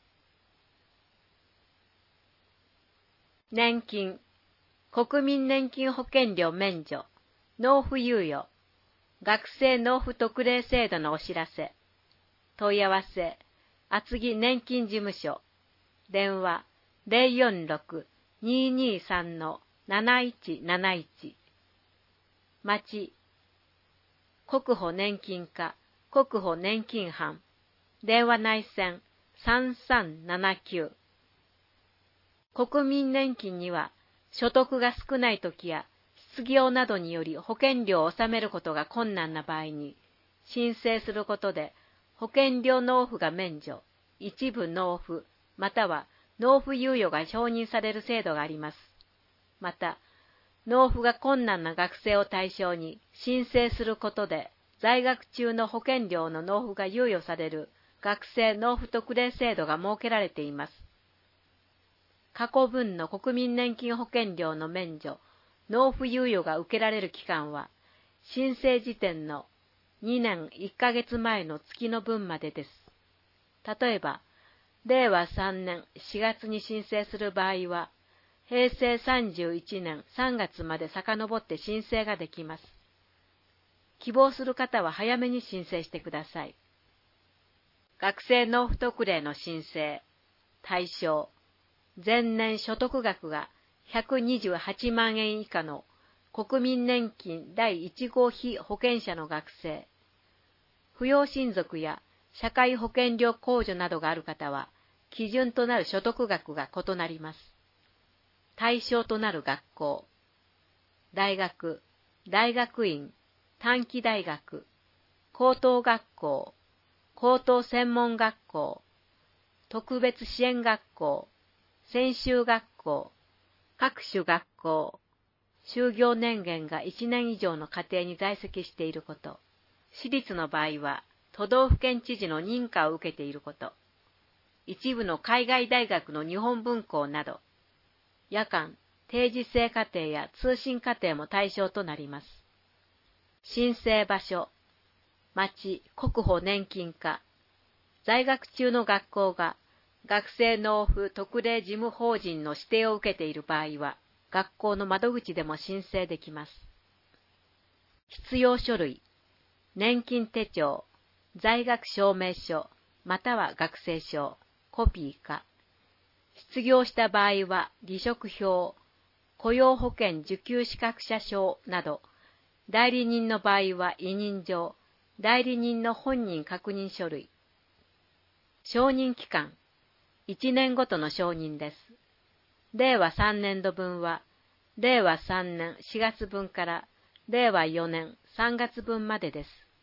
年金、国民年金保険料免除、納付猶予、学生納付特例制度のお知らせ。問い合わせ、厚木年金事務所。電話、ゼロよんろく にーにーさん なないちなないち。町、国保年金課、国保年金班。電話内線さんさんななきゅう。国民年金には、所得が少ないときや、失業などにより保険料を納めることが困難な場合に、申請することで、保険料納付が免除、一部納付、または納付猶予が承認される制度があります。また、納付が困難な学生を対象に申請することで、在学中の保険料の納付が猶予される学生納付特例制度が設けられています。過去分の国民年金保険料の免除、納付猶予が受けられる期間は、申請時点のにねんいっかげつまえの月の分までです。例えば、れいわさんねんしがつに申請する場合は、へいせいさんじゅういちねんさんがつまで遡って申請ができます。希望する方は早めに申請してください。学生納付特例の申請、対象、前年所得額がひゃくにじゅうはちまんえん以下の国民年金だいいち号被保険者の学生、扶養親族や社会保険料控除などがある方は、基準となる所得額が異なります。対象となる学校、大学、大学院、短期大学、高等学校、高等専門学校、特別支援学校、専修学校、各種学校、就業年限がいちねん以上の家庭に在籍していること、私立の場合は都道府県知事の認可を受けていること、一部の海外大学の日本文校など、夜間、定時制課程や通信課程も対象となります。申請場所、町、国保年金課、在学中の学校が学生納付特例事務法人の指定を受けている場合は、学校の窓口でも申請できます。必要書類、年金手帳、在学証明書、または学生証、コピーか。失業した場合は離職票、雇用保険受給資格者証など、代理人の場合は委任状、代理人の本人確認書類。承認期間、いちねんごとの承認です。れいわさんねんど分は、れいわさんねんしがつぶんかられいわよねんさんがつぶんまでです。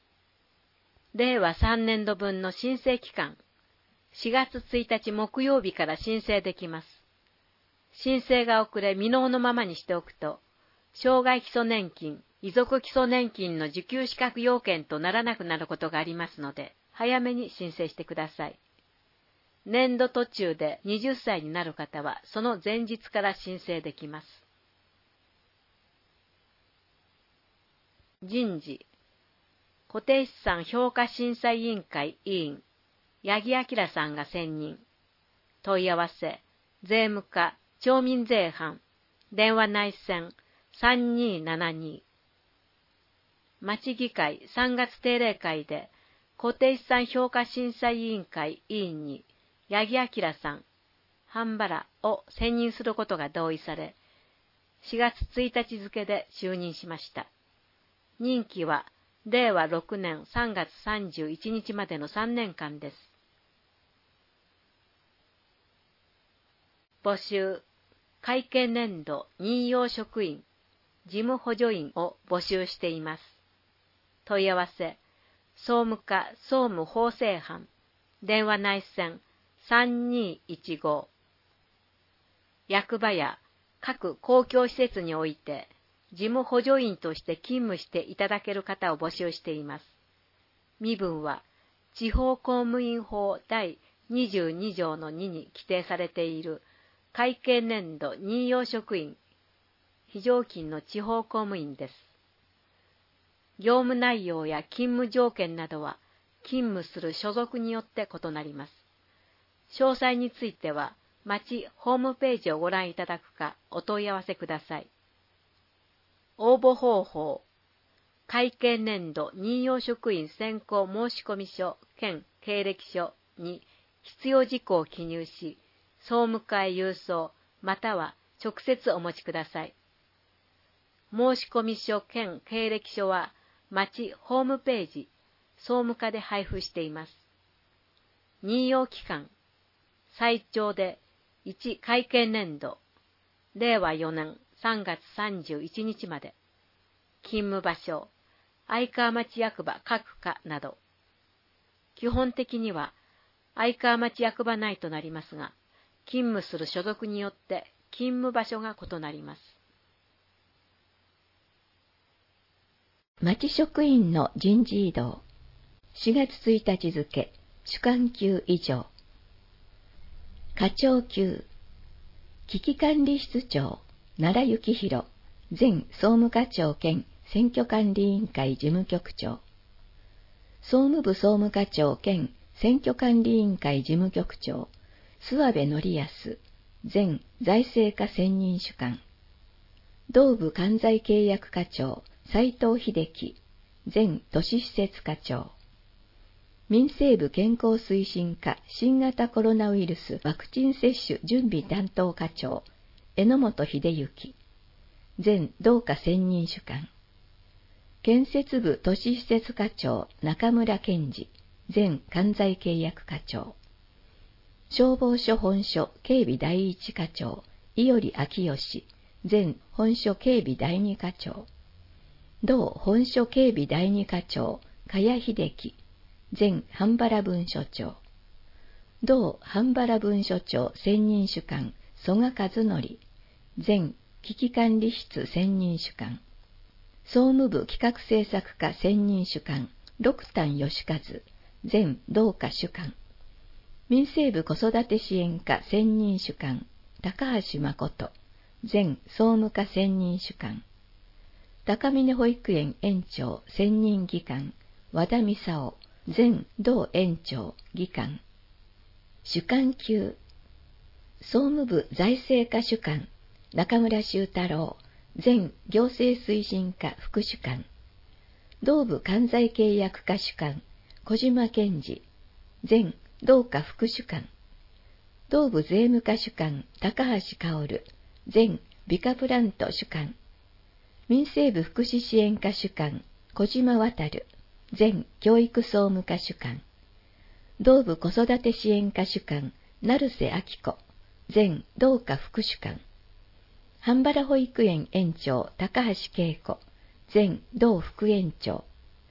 れいわさんねんどぶんの申請期間、しがつついたち木曜日から申請できます。申請が遅れ未納のままにしておくと、障害基礎年金、遺族基礎年金の受給資格要件とならなくなることがありますので、早めに申請してください。年度途中ではたちになる方は、その前日から申請できます。人事、固定資産評価審査委員会委員、八木明さんが選任。問い合わせ、税務課、町民税班、電話内線さんにーななに。町議会さんがつ定例会で、固定資産評価審査委員会委員に、八木明さん、半原を選任することが同意され、しがつついたち付で就任しました。任期は、れいわろくねんさんがつさんじゅういちにちまでのさんねんかんです。募集、会計年度任用職員、事務補助員を募集しています。問い合わせ、総務課総務法制班、電話内線さんにーいちご。役場や各公共施設において、事務補助員として勤務していただける方を募集しています。身分は、地方公務員法第にじゅうにじょうのにに規定されている会計年度任用職員、非常勤の地方公務員です。業務内容や勤務条件などは、勤務する所属によって異なります。詳細については、町ホームページをご覧いただくかお問い合わせください。応募方法、会計年度任用職員選考申込書兼経歴書に必要事項を記入し、総務課へ郵送または直接お持ちください。申込書兼経歴書は町ホームページ、総務課で配布しています。任用期間、最長でいち会計年度、れいわよねんさんがつさんじゅういちにちまで、勤務場所、愛川町役場各課など、基本的には愛川町役場内となりますが、勤務する所属によって勤務場所が異なります。 町職員の人事異動、しがつついたち付、主幹級以上。課長級、危機管理室長、奈良幸宏、前総務課長兼選挙管理委員会事務局長。総務部総務課長兼選挙管理委員会事務局長、諏訪部則康、前財政課専任主幹。同部関西契約課長、斉藤秀樹、前都市施設課長。民生部健康推進課新型コロナウイルスワクチン接種準備担当課長、榎本秀之、前同課専任主幹。建設部都市施設課長、中村健二、前関西契約課長。消防署本署警備第一課長、伊織昭義、前本署警備第二課長。同本署警備第二課長、茅秀樹、前半原分署長。同半原分署長専任主幹、曽我和則、前危機管理室専任主幹。総務部企画政策課専任主幹、六丹義和、前同課主幹。民生部子育て支援課専任主幹、高橋誠、前総務課専任主幹。高峰保育園園長専任技官、和田美沙前同園長技官。主幹級、総務部財政課主幹、中村修太郎、前行政推進課副主幹。同部関西契約課主幹、小島健二、前同課副主幹。同部税務課主幹、高橋薫、前美化プラント主幹。民生部福祉支援課主幹、小島渉、前教育総務課主幹。同部子育て支援課主幹、成瀬明子、前同課副主幹。半原保育園園長、高橋恵子、前同副園長。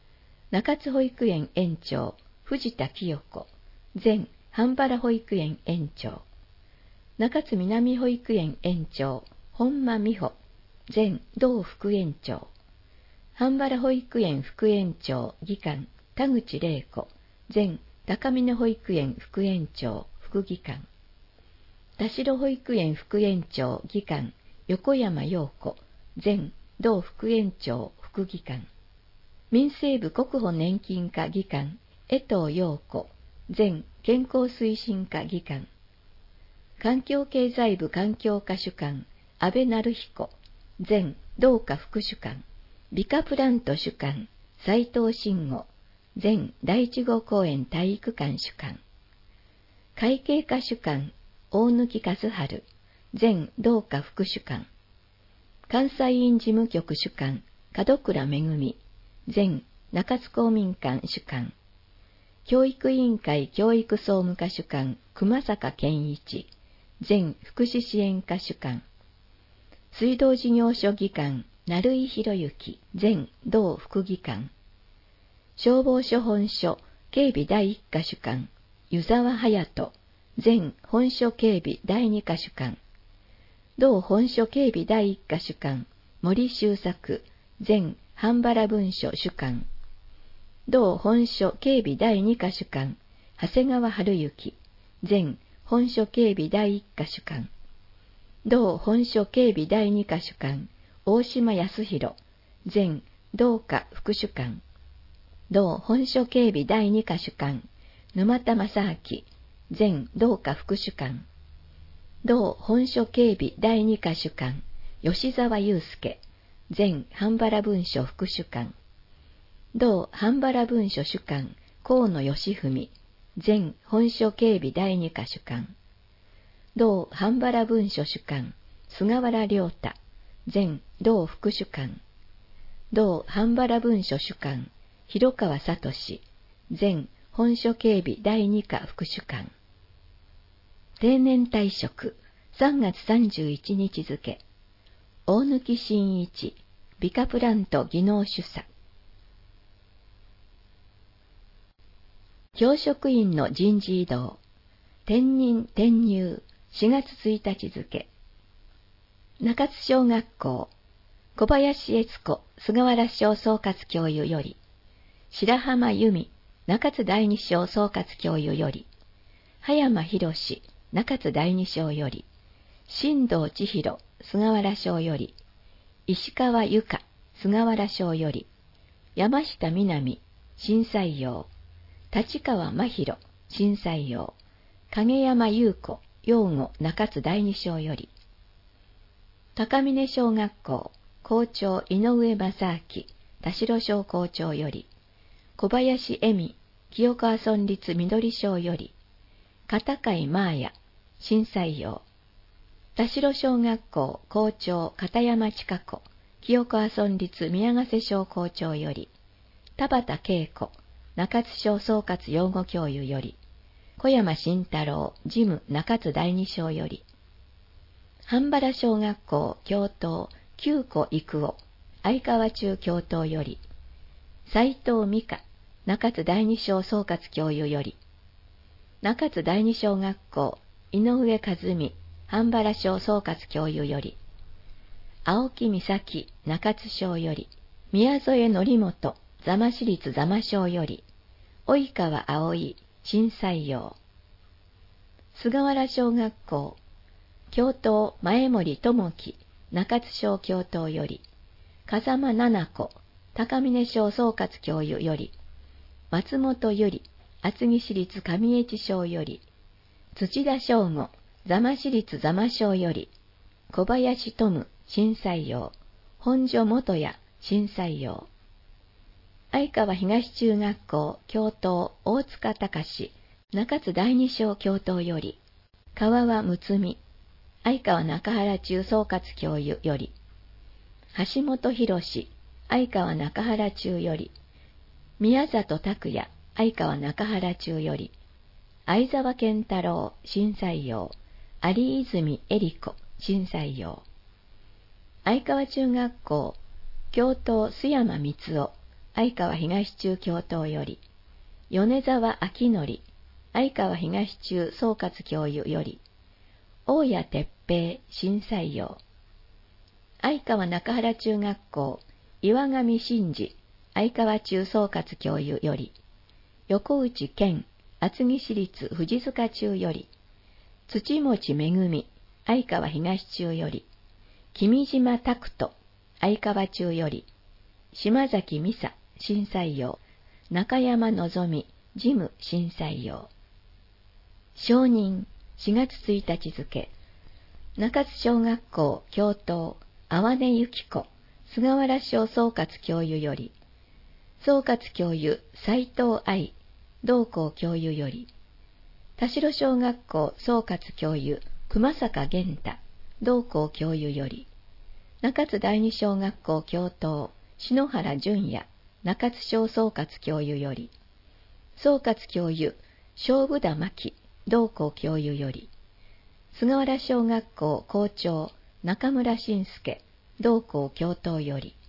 中津保育園園長、藤田清子、前半原保育園園長。中津南保育園園長、本間美穂、前同副園長。半原保育園副園長、技官、田口玲子、前高峰保育園副園長、副技官。田代保育園副園長、技官、横山陽子、前同副園長、副技官。民生部国保年金課技官、江藤陽子、前健康推進課技官。環境経済部環境課主幹、安倍成彦、前同課副主幹。美化プラント主幹、斉藤慎吾、前第一号公園体育館主幹。会計課主幹、大貫和春、前同課副主幹。関西院事務局主幹、門倉めぐみ、前中津公民館主幹。教育委員会教育総務課主幹、熊坂健一、前福祉支援課主幹。水道事業所技官、成井博之、前同副技官。消防署本署警備第一課主幹、湯沢隼人、前本署警備第二課主幹。同本署警備第一課主幹、森修作、前半原分署主幹。同本署警備第二課主幹、長谷川春之、前本署警備第一課主幹。同本署警備第二課主幹、大島康弘、前同課副主幹。同本署警備第二課主幹、沼田正明、前同課副主幹。同本署警備第二課主幹、吉沢祐介、前半原分署副主幹。同半原分署主幹、河野義文、前本署警備第二課主幹。同半原分署主幹、菅原良太、前同副主幹。同半原分署主幹、広川聡、前本署警備第二課副主幹。定年退職、さんがつさんじゅういちにち付。大貫真一、美化プラント技能主査。教職員の人事異動。転任転入、しがつついたち付。中津小学校、小林悦子菅原小総括教諭より、白浜由美中津第二小総括教諭より、葉山博中津第二小より、新藤千尋菅原小より、石川由香菅原小より、山下みなみ新採用、立川真弘新採用、影山優子養護中津第二小より、高峰小学校校長井上正明田代小校長より、小林恵美清川村立緑小より、片貝真綾新採用、田代小学校校長片山千佳子清川村立宮ヶ瀬小校長より、田畑恵子中津小総括養護教諭より、小山慎太郎事務中津第二小より、半原小学校教頭久子育夫相川中教頭より、斉藤美香中津第二小総括教諭より、中津第二小学校井上和美半原小総括教諭より、青木美咲中津小より、宮添則本座間市立座間小より、及川葵新採用、菅原小学校教頭前森智樹中津小教頭より、風間奈々子高峰小総括教諭より、松本由里厚木市立上越小より、土田翔吾座間市立座間小より、小林智新採用、本所元也新採用、相川東中学校教頭大塚隆中津第二小教頭より、川和睦美相川中原中総括教諭より、橋本博相川中原中より、宮里拓也相川中原中より、相沢健太郎新採用、有泉恵理子新採用、相川中学校教頭須山光夫相川東中教頭より、米沢明則、相川東中総括教諭より、大谷哲平新採用、相川中原中学校岩上真治相川中総括教諭より、横内健厚木市立藤塚中より、土持恵相川東中より、君島拓人相川中より、島崎美沙新採用、中山のぞみ事務新採用。承認しがつついたち付、中津小学校教頭淡根由紀子菅原小総括教諭より、総括教諭斉藤愛同校教諭より、田代小学校総括教諭熊坂玄太同校教諭より、中津第二小学校教頭篠原淳也中津小総括教諭より、総括教諭勝負田真希同校教諭より、菅原小学校校長中村信介同校教頭より。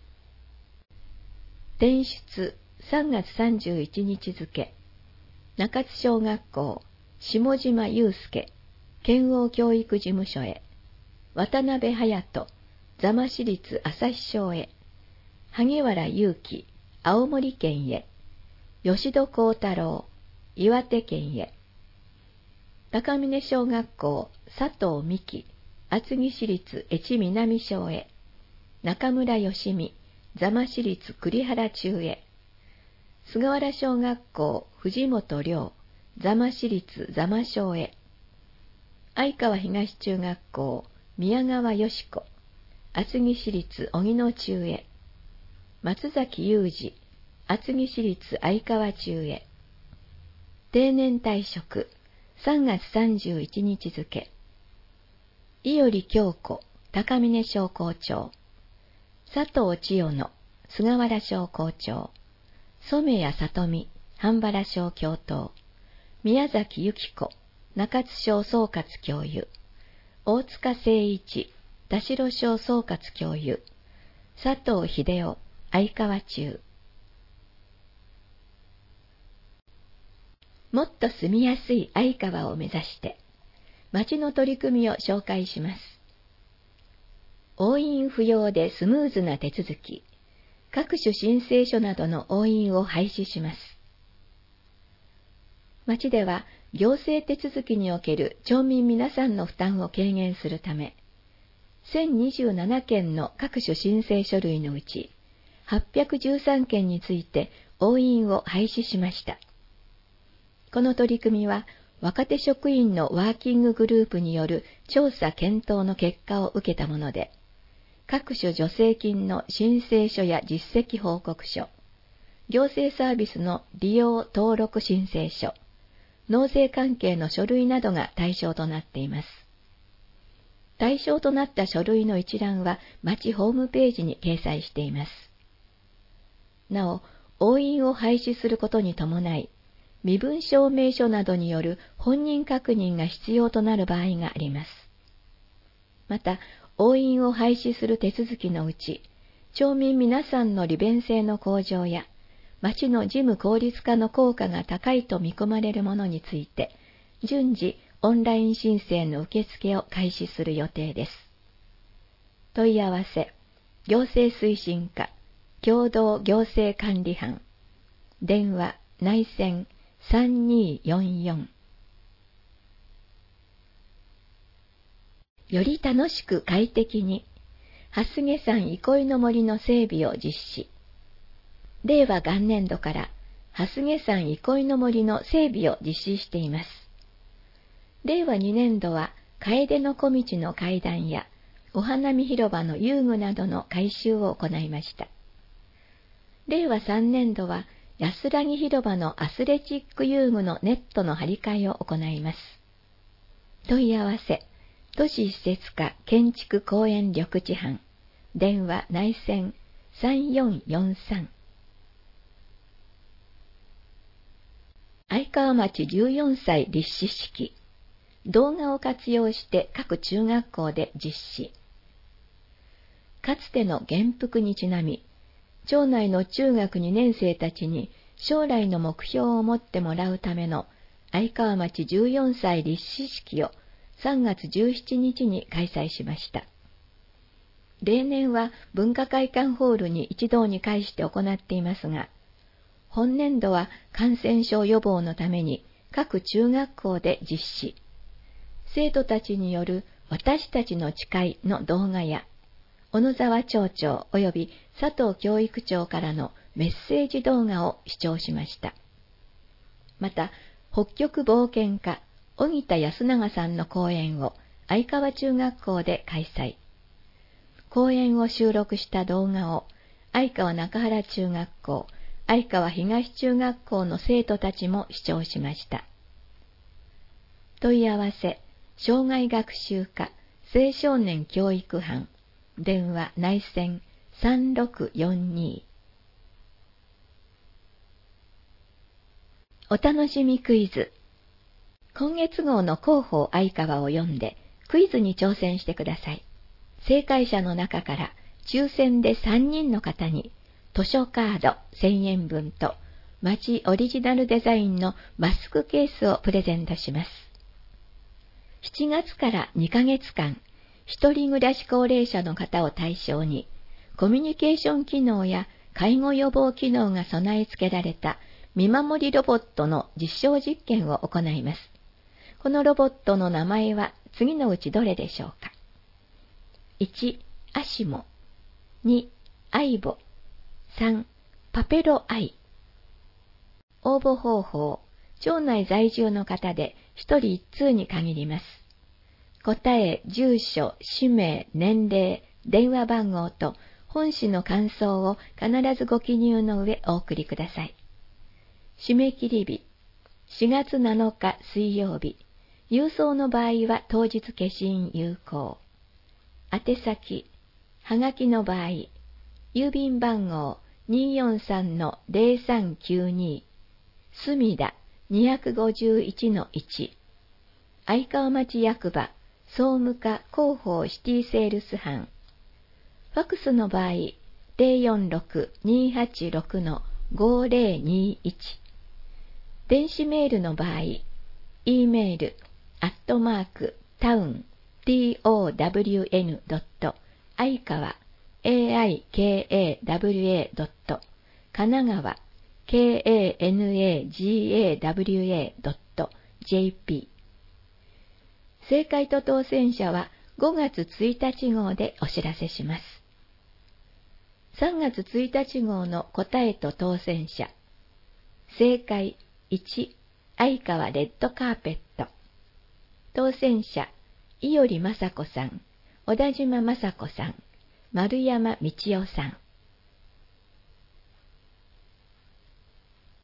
転出さんがつさんじゅういちにち付、中津小学校下島祐介県央教育事務所へ、渡辺隼人座間市立旭小へ、萩原祐希青森県へ、吉戸幸太郎岩手県へ、高峰小学校佐藤美希厚木市立越南小へ、中村義美座間市立栗原中へ、菅原小学校藤本良座間市立座間小へ、相川東中学校宮川よし子厚木市立荻野中へ、松崎裕二厚木市立相川中へ。定年退職さんがつさんじゅういちにち付、伊織京子高峰小校長、佐藤千代の菅原小校長、染谷里美半原小教頭、宮崎由紀子中津小総括教諭、大塚誠一田代小総括教諭、佐藤秀夫相川中。もっと住みやすい相川を目指して、町の取り組みを紹介します。押印不要でスムーズな手続き、各種申請書などの押印を廃止します。町では行政手続きにおける町民皆さんの負担を軽減するため、せんにじゅうななけんの各種申請書類のうち、はっぴゃくじゅうさんけんについて押印を廃止しました。この取り組みは、若手職員のワーキンググループによる調査検討の結果を受けたもので、各種助成金の申請書や実績報告書、行政サービスの利用登録申請書、納税関係の書類などが対象となっています。対象となった書類の一覧は町ホームページに掲載しています。なお、押印を廃止することに伴い、身分証明書などによる本人確認が必要となる場合があります。また、押印を廃止する手続きのうち、町民皆さんの利便性の向上や、町の事務効率化の効果が高いと見込まれるものについて、順次オンライン申請の受付を開始する予定です。問い合わせ、行政推進課、共同行政管理班、電話、内線、さんにーよんよん。より楽しく快適に、蓮毛山憩いの森の整備を実施。令和元年度から蓮毛山憩いの森の整備を実施しています。令和にねんどは楓の小道の階段やお花見広場の遊具などの改修を行いました。令和さんねんどは安らぎ広場のアスレチック遊具のネットの張り替えを行います。問い合わせ、都市施設課建築公園緑地班、電話内線さんよんよんさん。相川町じゅうよんさい立志式、動画を活用して各中学校で実施。かつての元服にちなみ、 町内の中学にねん生たちに将来の目標を持ってもらうための相川町じゅうよんさい立志式をさんがつじゅうしちにちに開催しました。例年は文化会館ホールに一堂に会して行っていますが、本年度は感染症予防のために各中学校で実施。生徒たちによる私たちの誓いの動画や、小野沢町長及び佐藤教育長からのメッセージ動画を視聴しました。また、北極冒険家、荻田康永さんの講演を相川中学校で開催。講演を収録した動画を相川中原中学校、相川東中学校の生徒たちも視聴しました。問い合わせ、障害学習課青少年教育班、電話内線さんろくよんに。お楽しみクイズ。今月号の広報相川を読んでクイズに挑戦してください。正解者の中から抽選でさんにんの方に図書カードせんえんぶんと町オリジナルデザインのマスクケースをプレゼントします。しちがつからにかげつかん、一人暮らし高齢者の方を対象に、コミュニケーション機能や介護予防機能が備え付けられた見守りロボットの実証実験を行います。このロボットの名前は次のうちどれでしょうか。いち、アシモ。に、アイボ。さん、パペロアイ。応募方法、町内在住の方でひとりいっつうに限ります。答え、住所、氏名、年齢、電話番号と本誌の感想を必ずご記入の上お送りください。締め切り日、しがつなのか水曜日。郵送の場合は当日消印有効。宛先、はがきの場合、郵便番号 にーよんさんのぜろさんきゅうに、墨田 にごいちのいち、相川町役場、総務課広報シティセールス班。ファクスの場合、ぜろよんろく にーはちろく ごーぜろにーいち。電子メールの場合、E メール、アットマーク、タウン、トウン ドット、相川、エーアイケーエーダブリューエー ドット、神奈川、ケーエーエヌエージーエーダブリューエー ドット、ジェーピー。正解と当選者はごがつついたち号でお知らせします。さんがつついたち号の答えと当選者。正解いち、相川レッドカーペット。当選者、伊織雅子さん、小田島雅子さん、丸山道夫さん。